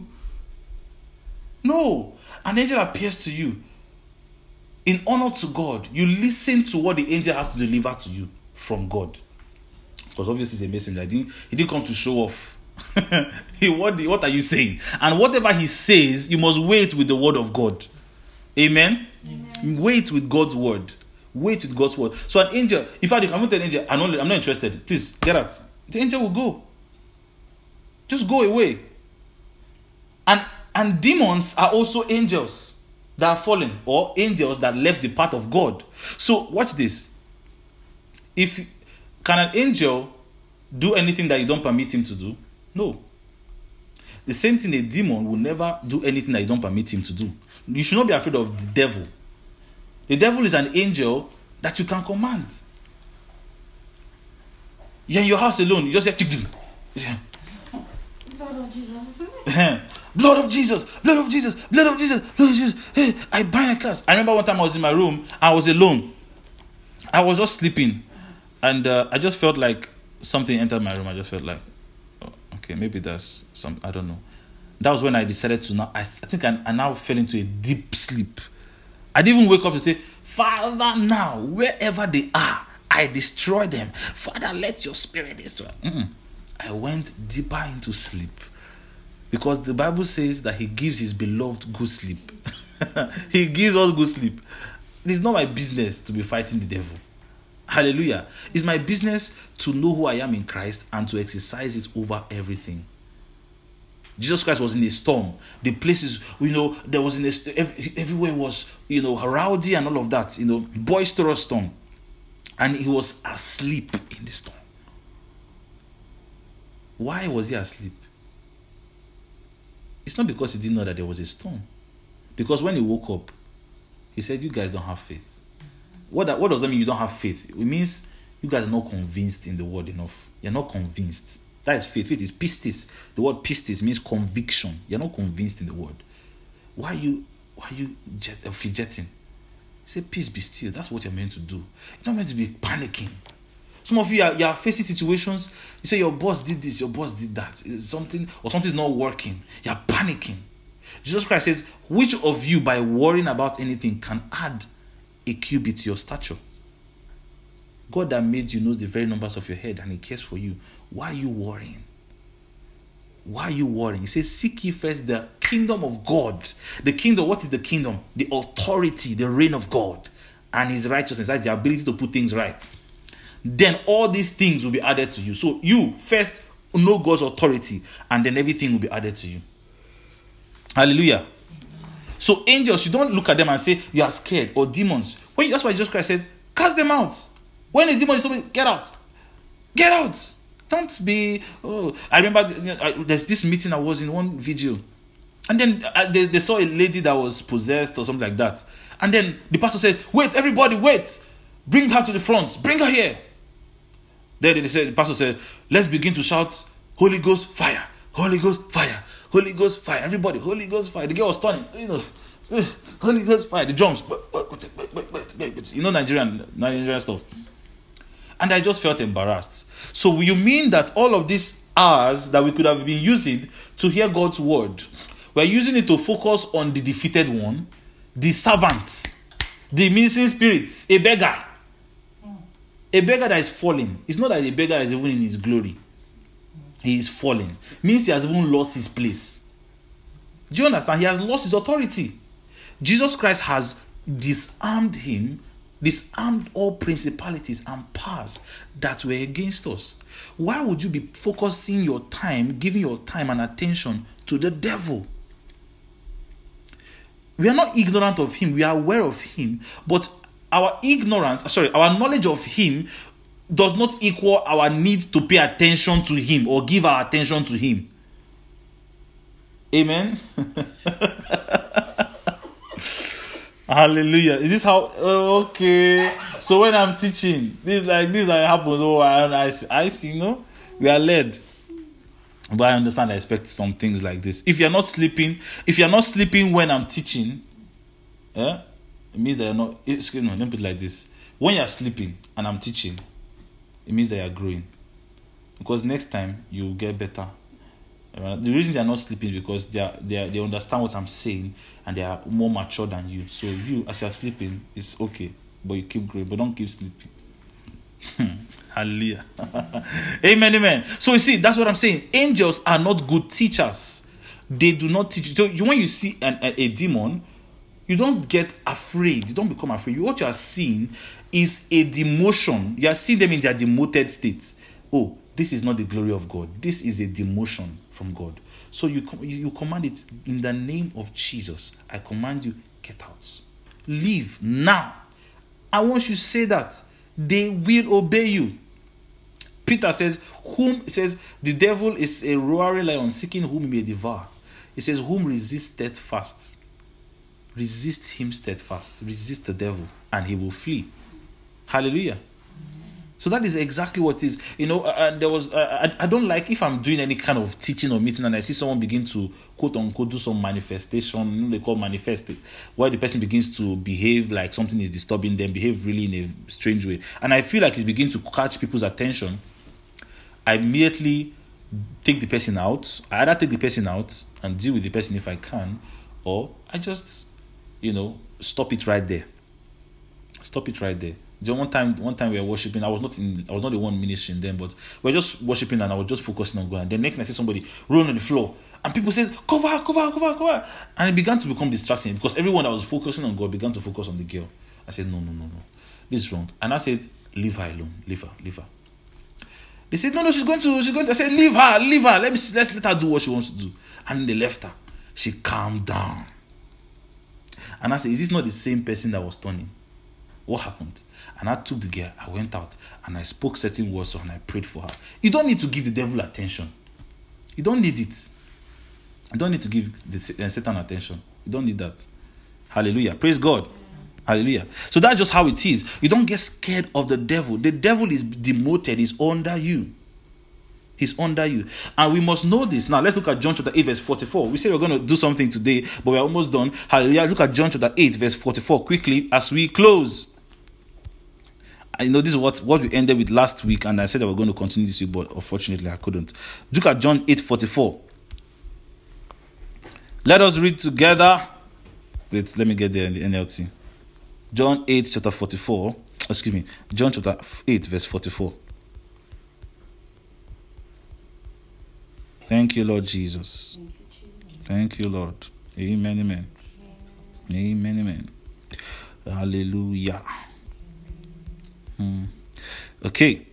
No, an angel appears to you in honor to God. You listen to what the angel has to deliver to you from God, because obviously he's a messenger. He didn't come to show off. What are you saying? And whatever he says, you must wait with the word of God. Amen. Wait with God's word. Wait with God's word. So an angel, if I come to an angel, I'm not interested, please get out. The angel will go. Just go away. And demons are also angels that are fallen, or angels that left the path of God. So watch this. Can an angel do anything that you don't permit him to do? No. The same thing, a demon will never do anything that you don't permit him to do. You should not be afraid of the devil. The devil is an angel that you can command. You're in your house alone. You just say, Blood of Jesus. Blood of Jesus, blood of Jesus, blood of Jesus, blood of Jesus. Hey, I bind a curse. I remember one time I was in my room. I was alone. I was just sleeping. And I just felt like something entered my room. I just felt like, okay, maybe there's some, I don't know. That was when I decided to now, I think I now fell into a deep sleep. I didn't even wake up to say, Father, now, wherever they are, I destroy them. Father, let your spirit destroy. I went deeper into sleep. Because the Bible says that he gives his beloved good sleep. He gives us good sleep. It's not my business to be fighting the devil. Hallelujah. It's my business to know who I am in Christ and to exercise it over everything. Jesus Christ was in a storm. The places, there was everywhere was, rowdy and all of that, boisterous storm. And he was asleep in the storm. Why was he asleep? It's not because he didn't know that there was a storm. Because when he woke up, he said, you guys don't have faith. What does that mean, you don't have faith? It means you guys are not convinced in the word enough. You're not convinced. That is faith. Faith is pistis. The word pistis means conviction. You're not convinced in the word. Why are you fidgeting? Say, peace be still. That's what you're meant to do. You're not meant to be panicking. Some of you are facing situations. You say your boss did this, your boss did that. Something's not working. You're panicking. Jesus Christ says, which of you by worrying about anything can add a cubit to your stature? God that made you knows the very numbers of your head and he cares for you. Why are you worrying? Why are you worrying? He says, seek ye first the kingdom of God. The kingdom, what is the kingdom? The authority, the reign of God. and his righteousness, that's the ability to put things right, then all these things will be added to you. So you first know God's authority, and then everything will be added to you. Hallelujah. So angels, you don't look at them and say you are scared, or demons. That's why Jesus Christ said, cast them out. When a demon is something, get out. Get out. Don't be. I remember there's this meeting I was in, one video, and then they saw a lady that was possessed or something like that. And then the pastor said, wait, everybody, wait. Bring her to the front. Bring her here. Then the pastor said, let's begin to shout, Holy Ghost, fire. Holy Ghost, fire. Holy Ghost, fire. Everybody, Holy Ghost, fire. The girl was turning, Holy Ghost, fire. The drums. Nigerian stuff. And I just felt embarrassed. So you mean that all of these hours that we could have been using to hear God's word, we're using it to focus on the defeated one, the servant, the ministering spirit, a beggar. A beggar that is falling. It's not that a beggar is even in his glory. He is falling. Means he has even lost his place. Do you understand? He has lost his authority. Jesus Christ has disarmed him, disarmed all principalities and powers that were against us. Why would you be focusing your time, giving your time and attention to the devil? We are not ignorant of him. We are aware of him. But our knowledge of him does not equal our need to pay attention to him or give our attention to him. Amen. Hallelujah. Is this how? Okay. So when I'm teaching, this happens. Oh, I see. No, we are led. But I understand. I expect some things like this. If you're not sleeping when I'm teaching, it means that you're not. Excuse me. Let me put it like this. When you're sleeping and I'm teaching, it means that you're growing. Because next time you'll get better. The reason they are not sleeping is because they understand what I'm saying and they are more mature than you. So you, as you're sleeping, it's okay, but you keep growing, but don't keep sleeping. Hallelujah. Amen, amen. So you see, that's what I'm saying. Angels are not good teachers. They do not teach. So when you see a demon, you don't get afraid. You don't become afraid. What you are seeing is a demotion. You are seeing them in their demoted state. Oh, this is not the glory of God. This is a demotion from God. So you command it in the name of Jesus. I command you, get out. Leave now. And once you say that, they will obey you. Peter says, the devil is a roaring lion seeking whom he may devour. He says, whom resist steadfast. Resist him steadfast. Resist the devil and he will flee. Hallelujah. So that is exactly what it is. There was I don't like if I'm doing any kind of teaching or meeting and I see someone begin to quote unquote do some manifestation, they call manifest it, where the person begins to behave like something is disturbing them, behave really in a strange way, and I feel like it's beginning to catch people's attention. I immediately take the person out. I either take the person out and deal with the person if I can, or I just stop it right there. Stop it right there. One time we were worshiping. I was not the one ministering then, but we were just worshiping and I was just focusing on God. And then next I see somebody rolling on the floor and people said, cover, and it began to become distracting because everyone that was focusing on God began to focus on the girl. I said, no, this is wrong. And I said, leave her alone, leave her. They said, no, she's going to. I said, leave her. Let's let her do what she wants to do. And they left her. She calmed down. And I said, is this not the same person that was turning? What happened? And I took the girl, I went out and I spoke certain words to her and I prayed for her. You don't need to give the devil attention. You don't need it. You don't need to give the Satan attention. You don't need that. Hallelujah. Praise God. Hallelujah. So that's just how it is. You don't get scared of the devil. The devil is demoted. He's under you. He's under you. And we must know this. Now, let's look at John chapter 8, verse 44. We say we're going to do something today, but we're almost done. Hallelujah. Look at John chapter 8, verse 44 quickly as we close. I know this is what we ended with last week, and I said that we're going to continue this week, but unfortunately I couldn't. Look at John 8:44. Let us read together. Wait, let me get there in the NLT. John 8, chapter 44. Excuse me. John chapter 8, verse 44. Thank you, Lord Jesus. Thank you, Lord. Amen, amen. Amen, amen. Hallelujah. Okay.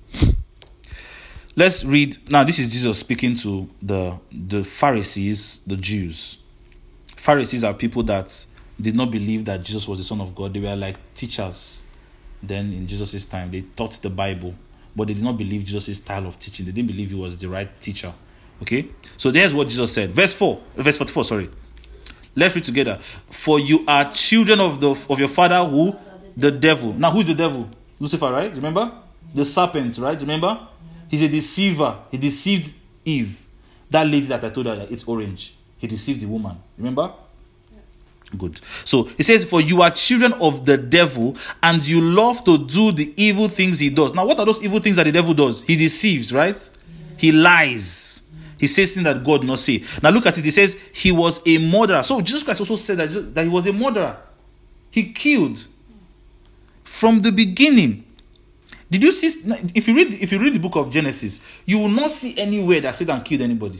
Let's read. Now, this is Jesus speaking to the Pharisees, the Jews. Pharisees are people that did not believe that Jesus was the Son of God. They were like teachers then in Jesus' time. They taught the Bible, but they did not believe Jesus' style of teaching. They didn't believe he was the right teacher. Okay? So there's what Jesus said. Verse 44, sorry. Let's read together. For you are children of your father who? The devil. Now, who's the devil? Lucifer, right? Remember? The serpent, right? Remember? He's a deceiver. He deceived Eve. That lady that I told her that it's orange. He deceived the woman. Remember? Good. So it says, for you are children of the devil, and you love to do the evil things he does. Now, what are those evil things that the devil does? He deceives, right? He lies. He says things that God did not say. Now look at it. It says he was a murderer. So Jesus Christ also said that he was a murderer. He killed from the beginning. Did you see? If you read the book of Genesis, you will not see anywhere that Satan killed anybody.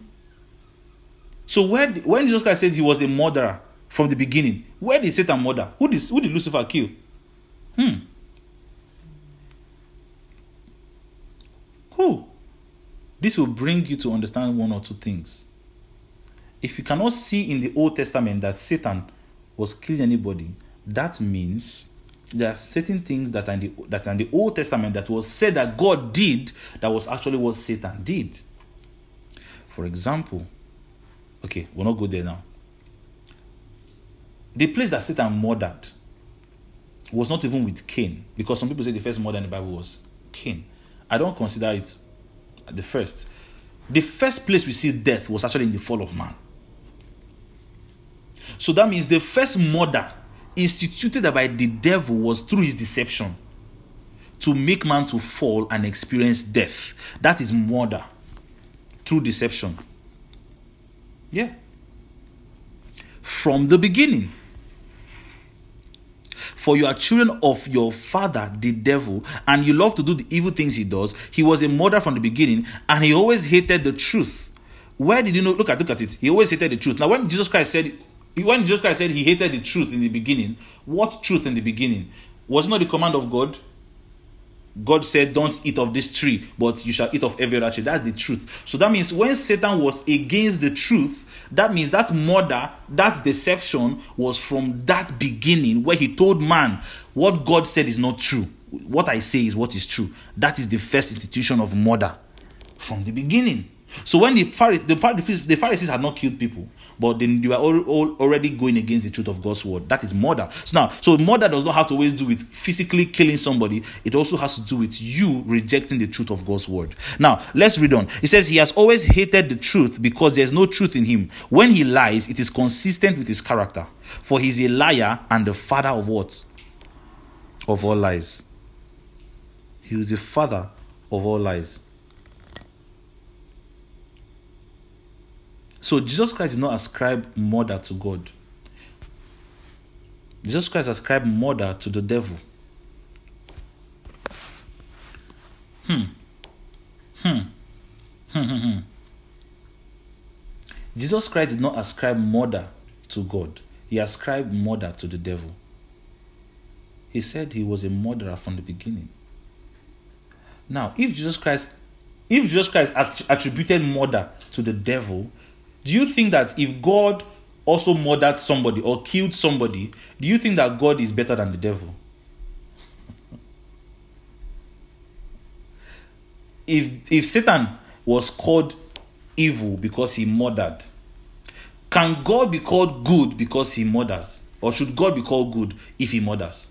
So when Jesus Christ said he was a murderer from the beginning, where did Satan murder? Who did Lucifer kill? Who? This will bring you to understand one or two things. If you cannot see in the Old Testament that Satan was killing anybody, that means there are certain things that are in the Old Testament that was said that God did that was actually what Satan did. For example, okay, we'll not go there now. The place that Satan murdered was not even with Cain, because some people say the first murder in the Bible was Cain. I don't consider it the first. The first place we see death was actually in the fall of man. So that means the first murder instituted by the devil was through his deception to make man to fall and experience death. That is murder through deception. Yeah. From the beginning. For you are children of your father, the devil, and you love to do the evil things he does. He was a murderer from the beginning, and he always hated the truth. Where did you know? Look at it. He always hated the truth. Now, when Jesus Christ said he hated the truth in the beginning, what truth in the beginning? Was it not the command of God? God said, don't eat of this tree, but you shall eat of every other tree. That's the truth. So that means when Satan was against the truth, that means that murder, that deception was from that beginning where he told man, what God said is not true. What I say is what is true. That is the first institution of murder from the beginning. So when the Pharisees had not killed people, but then they were all already going against the truth of God's word. That is murder. So murder does not have to always do with physically killing somebody. It also has to do with you rejecting the truth of God's word. Now, let's read on. It says, he has always hated the truth because there's no truth in him. When he lies, it is consistent with his character. For he's a liar and the father of what? Of all lies. He is the father of all lies. So Jesus Christ did not ascribe murder to God. Jesus Christ ascribed murder to the devil. Jesus Christ did not ascribe murder to God. He ascribed murder to the devil. He said he was a murderer from the beginning. Now, if Jesus Christ attributed murder to the devil, do you think that if God also murdered somebody or killed somebody, do you think that God is better than the devil? If Satan was called evil because he murdered, can God be called good because he murders? Or should God be called good if he murders?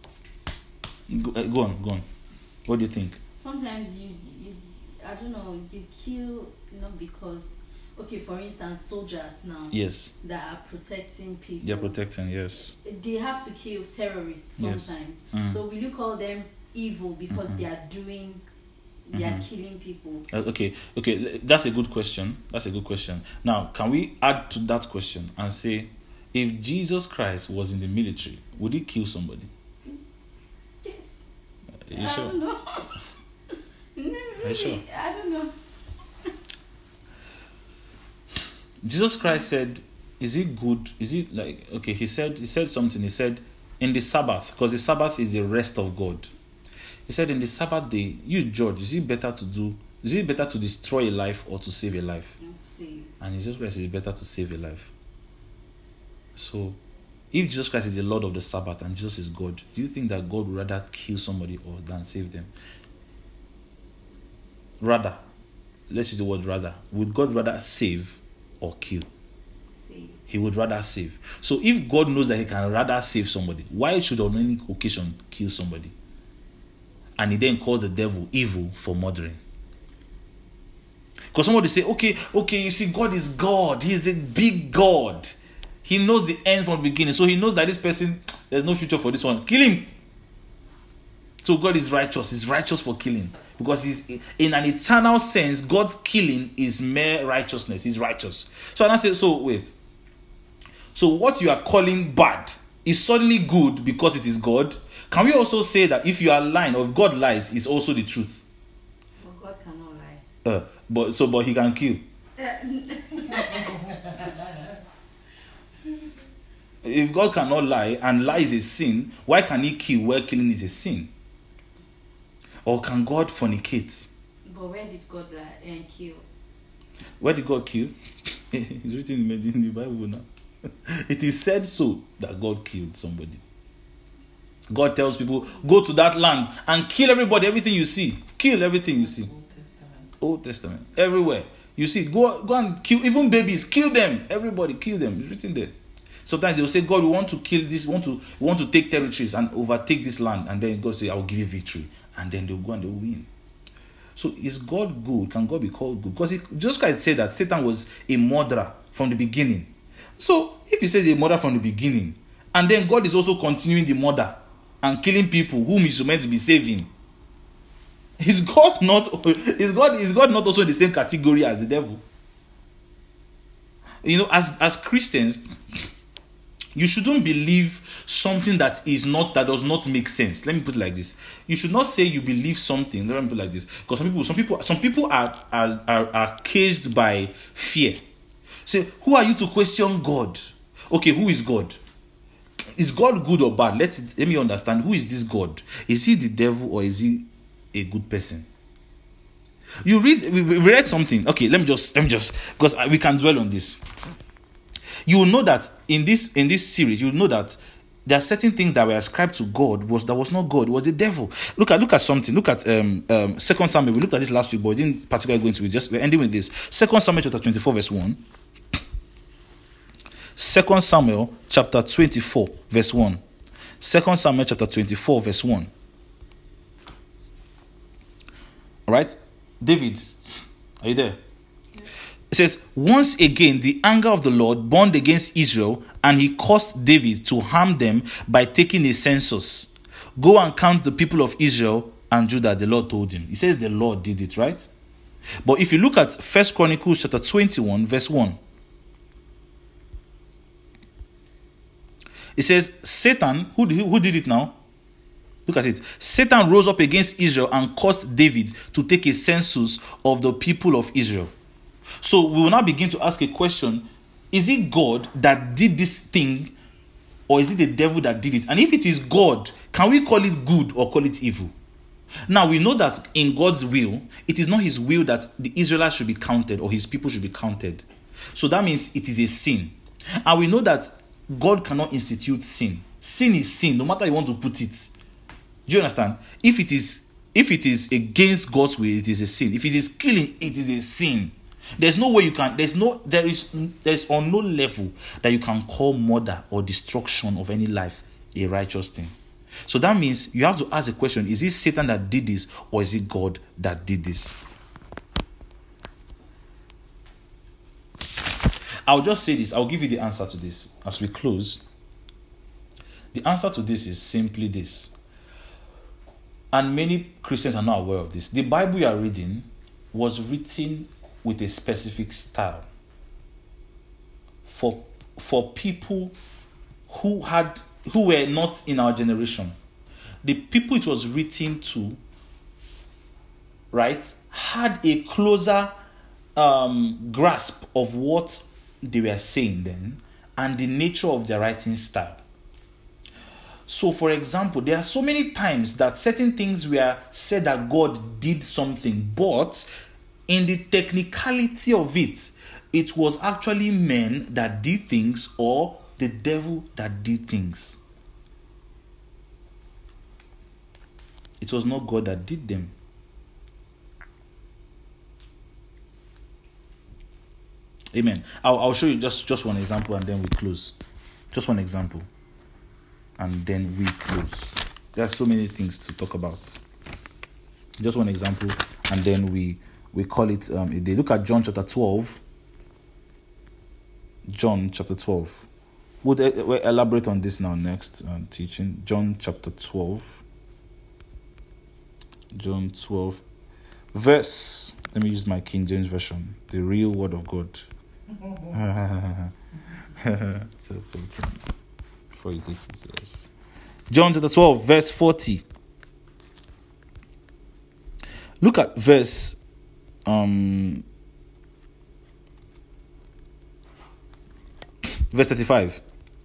Go on. What do you think? Sometimes you I don't know, you kill not because, okay, for instance, soldiers now. Yes. That are protecting people. They're protecting, yes. They have to kill terrorists sometimes. Yes. So will you call them evil because they are doing, they are killing people? Okay. That's a good question. Now, can we add to that question and say, if Jesus Christ was in the military, would he kill somebody? Yes. Are you sure? I don't know. No, really, sure? I don't know. Jesus Christ said, is it good? Is it like, okay, he said something. He said, in the Sabbath, because the Sabbath is the rest of God. He said, in the Sabbath day, you judge, is it better to destroy a life or to save a life? Save. And Jesus Christ is better to save a life. So, if Jesus Christ is the Lord of the Sabbath and Jesus is God, do you think that God would rather kill somebody or than save them? Rather. Let's use the word rather. Would God rather save or kill? Save. He would rather save. So if God knows that he can rather save somebody, why should on any occasion kill somebody? And he then calls the devil evil for murdering. Because somebody say, okay, you see, God is God. He's a big God. He knows the end from the beginning. So he knows that this person, there's no future for this one. Kill him. So God is righteous. He's righteous for killing. Because he's in an eternal sense, God's killing is mere righteousness. He's righteous. So I say, so wait. So what you are calling bad is suddenly good because it is God. Can we also say that if you are lying or if God lies, is also the truth? But God cannot lie. But he can kill. If God cannot lie and lie is a sin, why can he kill where killing is a sin? Or can God fornicate? But where did God lie and kill? Where did God kill? It's written in the Bible now. It is said so that God killed somebody. God tells people, go to that land and kill everybody, everything you see. Kill everything you see. Old Testament. Everywhere. You see, go and kill even babies. Kill them. Everybody, kill them. It's written there. Sometimes they'll say, God, we want to kill this, we want to take territories and overtake this land. And then God say, I will give you victory. And then they'll go and they'll win. So is God good? Can God be called good? Because Jesus Christ said that Satan was a murderer from the beginning. So if he says a murderer from the beginning, and then God is also continuing the murder and killing people whom he's meant to be saving, is God not also in the same category as the devil? You know, as Christians, you shouldn't believe something that does not make sense. Let me put it like this: you should not say you believe something. Let me put it like this, because some people are caged by fear. Say, who are you to question God? Okay, who is God? Is God good or bad? Let me understand. Who is this God? Is he the devil or is he a good person? We read something. Okay, let me just because we can dwell on this. You will know that in this series, you will know that there are certain things that were ascribed to God that was not God, it was the devil. Look at something. Look at 2 Samuel. We looked at this last week, but we didn't particularly go into it. We're ending with this. 2 Samuel chapter 24, verse 1. 2 Samuel chapter 24, verse 1. 2 Samuel chapter 24, verse 1. All right? David, are you there? It says, once again, the anger of the Lord burned against Israel, and he caused David to harm them by taking a census. Go and count the people of Israel and Judah, the Lord told him. He says the Lord did it, right? But if you look at 1 Chronicles chapter 21, verse 1, it says, Satan, who did it now? Look at it. Satan rose up against Israel and caused David to take a census of the people of Israel. So we will now begin to ask a question. Is it God that did this thing, or is it the devil that did it? And if it is God, can we call it good or call it evil? Now we know that in God's will, it is not his will that the Israelites should be counted or his people should be counted. So that means it is a sin. And we know that God cannot institute sin. Sin is sin, no matter how you want to put it. Do you understand? If it is against God's will, it is a sin. If it is killing, it is a sin. There's no way you can, there is on no level that you can call murder or destruction of any life a righteous thing. So that means you have to ask the question, is it Satan that did this, or is it God that did this? I'll just say this. I'll give you the answer to this as we close. The answer to this is simply this. And many Christians are not aware of this. The Bible you are reading was written with a specific style for people who were not in our generation. The people it was written to, right, had a closer grasp of what they were saying then and the nature of their writing style. So, for example, there are so many times that certain things were said that God did something, but in the technicality of it, it was actually men that did things or the devil that did things. It was not God that did them. Amen. I'll show you just one example and then we close. Just one example. And then we close. There are so many things to talk about. Just one example, and then we call it a day. Look at John chapter 12. John chapter 12. We'll elaborate on this now next teaching. John chapter 12. John 12. Verse. Let me use my King James Version. The real word of God. Before you take this, yes. John chapter 12, verse 40. Look at verse verse 35.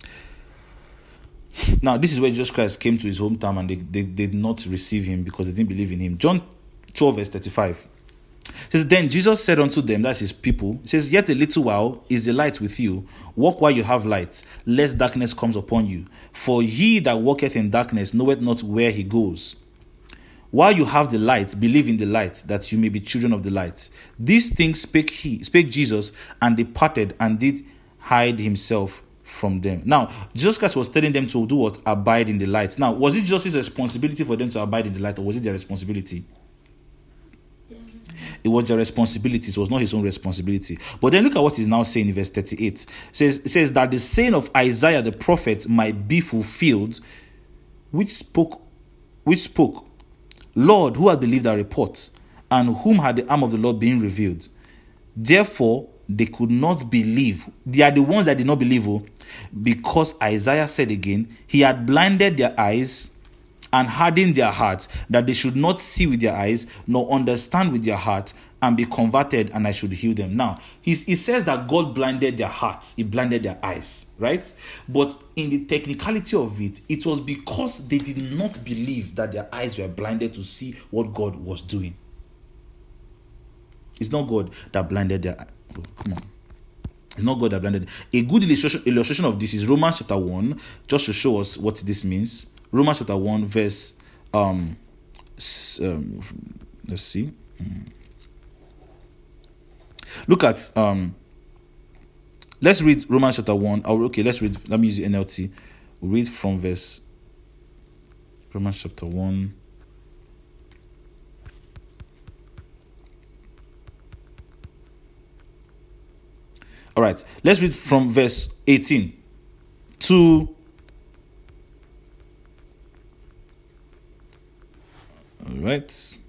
Now, this is where Jesus Christ came to his hometown and they did not receive him because they didn't believe in him. John 12, verse 35. It says, then Jesus said unto them, that's his people, he says, yet a little while is the light with you. Walk while you have light, lest darkness comes upon you. For he that walketh in darkness knoweth not where he goes. While you have the light, believe in the light, that you may be children of the light. These things spake Jesus, and departed, and did hide himself from them. Now, Jesus Christ was telling them to do what? Abide in the light. Now, was it just his responsibility for them to abide in the light, or was it their responsibility? It was their responsibility. So it was not his own responsibility. But then look at what he's now saying in verse 38. It says that the saying of Isaiah the prophet might be fulfilled, which spoke, Lord, who had believed our report, and whom had the arm of the Lord been revealed? Therefore, they could not believe. They are the ones that did not believe, because Isaiah said again, he had blinded their eyes and hardened their hearts, that they should not see with their eyes, nor understand with their heart, and be converted, and I should heal them. Now, he says that God blinded their hearts, he blinded their eyes, right? But in the technicality of it, it was because they did not believe that their eyes were blinded to see what God was doing. It's not God that blinded their eyes. Oh, come on. It's not God that blinded. A good illustration of this is Romans chapter 1, just to show us what this means. Romans chapter 1, verse let's see. Look at let's read Romans chapter 1. Let's read. Let me use the NLT. We'll read from verse Romans chapter 1. All right, let's read from verse 18 to all right.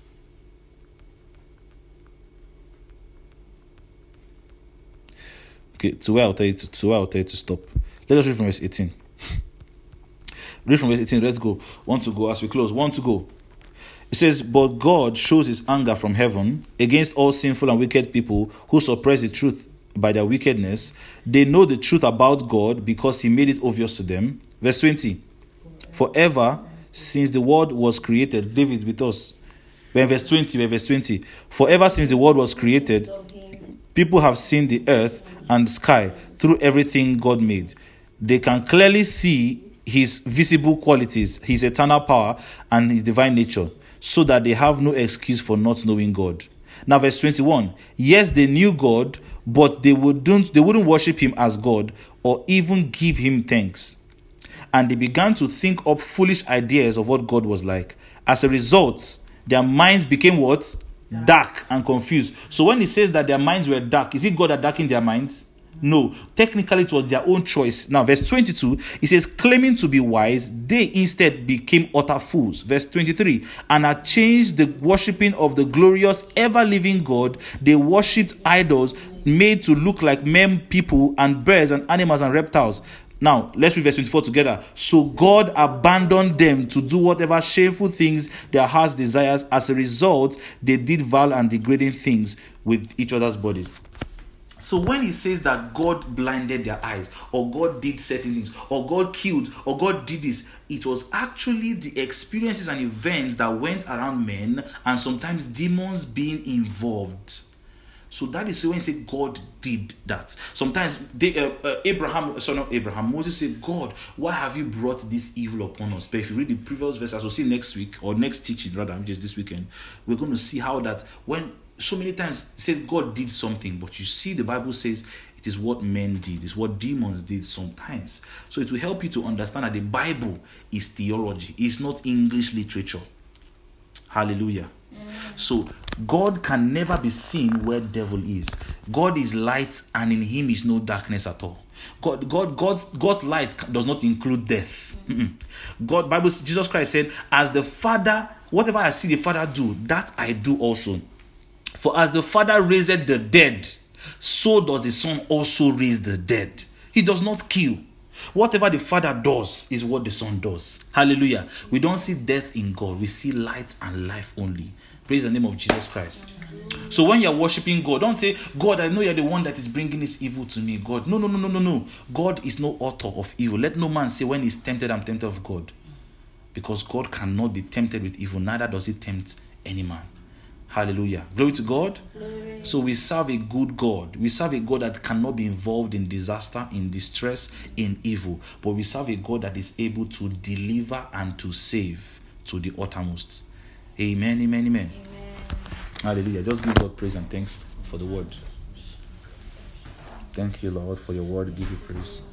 Okay, to where I'll tell you to stop. Let us read from verse 18. Read from verse 18. Let's go. Want to go as we close. Want to go. It says, but God shows his anger from heaven against all sinful and wicked people who suppress the truth by their wickedness. They know the truth about God because he made it obvious to them. Verse 20. Forever since the world was created. David with us. Verse 20. Forever since the world was created, people have seen the earth and sky through everything God made. They can clearly see his visible qualities, his eternal power, and his divine nature, so that they have no excuse for not knowing God. Now, verse 21. Yes, they knew God, but they wouldn't worship him as God or even give him thanks. And they began to think up foolish ideas of what God was like. As a result, their minds became what? Dark and confused. So when he says that their minds were dark, is it God that darkened their minds? No. Technically, it was their own choice. Now, verse 22, it says, claiming to be wise, they instead became utter fools. Verse 23, and had changed the worshipping of the glorious, ever-living God. They worshipped idols made to look like men, people, and birds, and animals, and reptiles. Now, let's read verse 24 together. So God abandoned them to do whatever shameful things their hearts desires. As a result, they did vile and degrading things with each other's bodies. So when he says that God blinded their eyes, or God did certain things, or God killed, or God did this, it was actually the experiences and events that went around men, and sometimes demons being involved. So that is when you say God did that. Sometimes Moses said, God, why have you brought this evil upon us? But if you read the previous verse, as we'll see next week, or next teaching rather, which is this weekend, we're going to see how that when so many times said God did something, but you see the Bible says it is what men did, it's what demons did sometimes. So it will help you to understand that the Bible is theology, it's not English literature. Hallelujah. So God can never be seen where devil is. God is light, and in him is no darkness at all. God's light does not include death. Bible, Jesus Christ said, as the Father, whatever I see the Father do, that I do also. For as the Father raised the dead, so does the Son also raise the dead. He does not kill. Whatever the Father does is what the Son does. Hallelujah. We don't see death in God. We see light and life only. Praise the name of Jesus Christ. So when you're worshiping God, don't say, God, I know you're the one that is bringing this evil to me. God, no. God is no author of evil. Let no man say, when he's tempted, I'm tempted of God. Because God cannot be tempted with evil. Neither does he tempt any man. Hallelujah. Glory to God. Glory. So we serve a good God. We serve a God that cannot be involved in disaster, in distress, in evil. But we serve a God that is able to deliver and to save to the uttermost. Amen, amen, amen. Amen. Hallelujah. Just give God praise and thanks for the word. Thank you, Lord, for your word. Give you praise.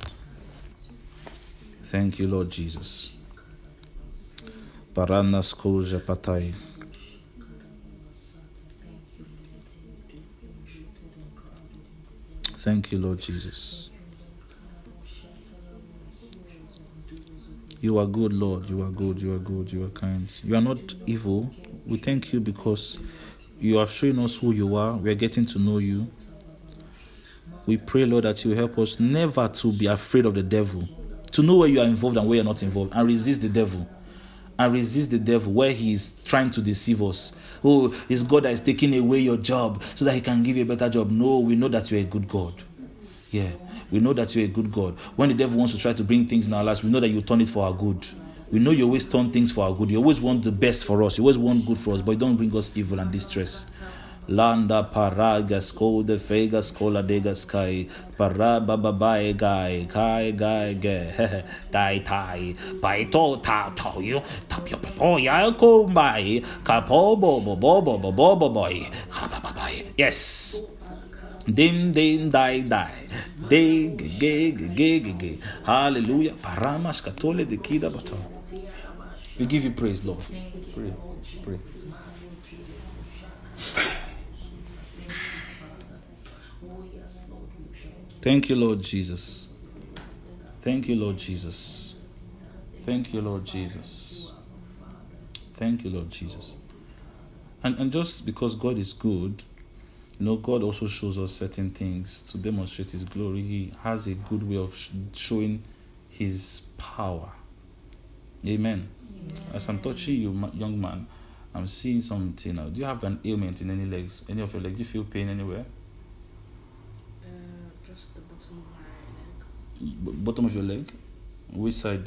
Thank you, Lord Jesus. Paranas koja patai. Thank you, Lord Jesus. You are good, Lord. You are good. You are good. You are kind. You are not evil. We thank you because you are showing us who you are. We are getting to know you. We pray, Lord, that you help us never to be afraid of the devil, to know where you are involved and where you are not involved, and resist the devil. And resist the devil where he is trying to deceive us. Oh, it's God that is taking away your job so that he can give you a better job. No, we know that you're a good God. Yeah, we know that you're a good God. When the devil wants to try to bring things in our lives, we know that you turn it for our good. We know you always turn things for our good. You always want the best for us. You always want good for us, but you don't bring us evil and distress. Landa paragas ko de fegas kola degas kai parababai gai kai gai ge dai tai bai to ta to you tapio po ya ko bai kapo bo bo bo bo bo bo bo boy. Yes. Dim dim die die de ge ge ge. Hallelujah. Paramas katole de kida bato. We give you praise, Lord. Pray. Thank you, Lord Jesus. Thank you, Lord Jesus. Thank you, Lord Jesus. Thank you, Lord Jesus. And just because God is good, God also shows us certain things to demonstrate His glory. He has a good way of showing His power. Amen. As I'm touching you, young man, I'm seeing something now. Do you have an ailment in any legs? Any of your legs? Do you feel pain anywhere? Just the bottom of my leg. Bottom of your leg? Which side?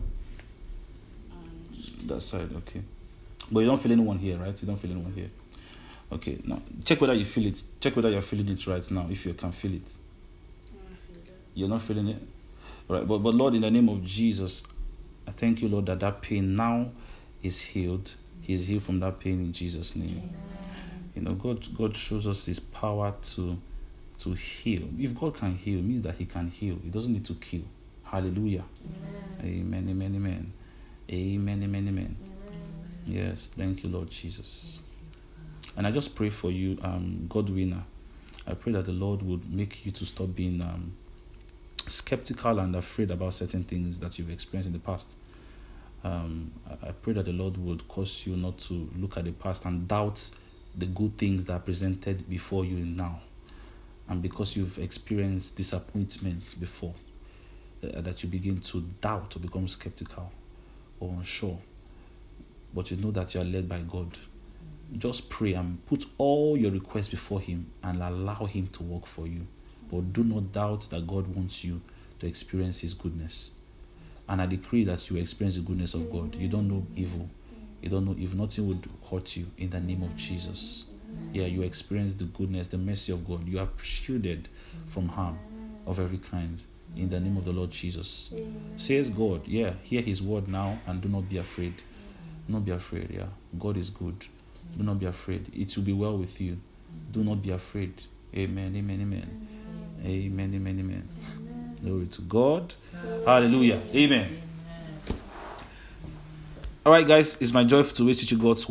That side, okay. But you don't feel anyone here, right? You don't feel anyone here. Okay, now check whether you feel it. Check whether you're feeling it right now, if you can feel it. I feel it. You're not feeling it? Right, but Lord, in the name of Jesus, I thank you, Lord, that pain now is healed. He's healed from that pain in Jesus' name. Amen. God shows us His power to heal. If God can heal, it means that He can heal. He doesn't need to kill. Hallelujah. Amen, amen, amen. Amen, amen, amen. Yes, thank you, Lord Jesus. And I just pray for you, God winner. I pray that the Lord would make you to stop being skeptical and afraid about certain things that you've experienced in the past. I pray that the Lord would cause you not to look at the past and doubt the good things that are presented before you now. And because you've experienced disappointment before, that you begin to doubt or become skeptical or unsure. But you know that you are led by God. Just pray and put all your requests before him and allow him to work for you. But do not doubt that God wants you to experience his goodness. And I decree that you experience the goodness of God. You don't know evil. You don't know evil. Nothing would hurt you in the name of Jesus. Yeah, you experience the goodness, the mercy of God. You are shielded from harm of every kind in the name of the Lord Jesus. Says God, yeah, hear his word now and do not be afraid. Do not be afraid, yeah. God is good. Do not be afraid. It will be well with you. Do not be afraid. Amen, amen, amen. Amen, amen, amen. Glory to God. Hallelujah. Amen. All right, guys, it's my joy to teach you God's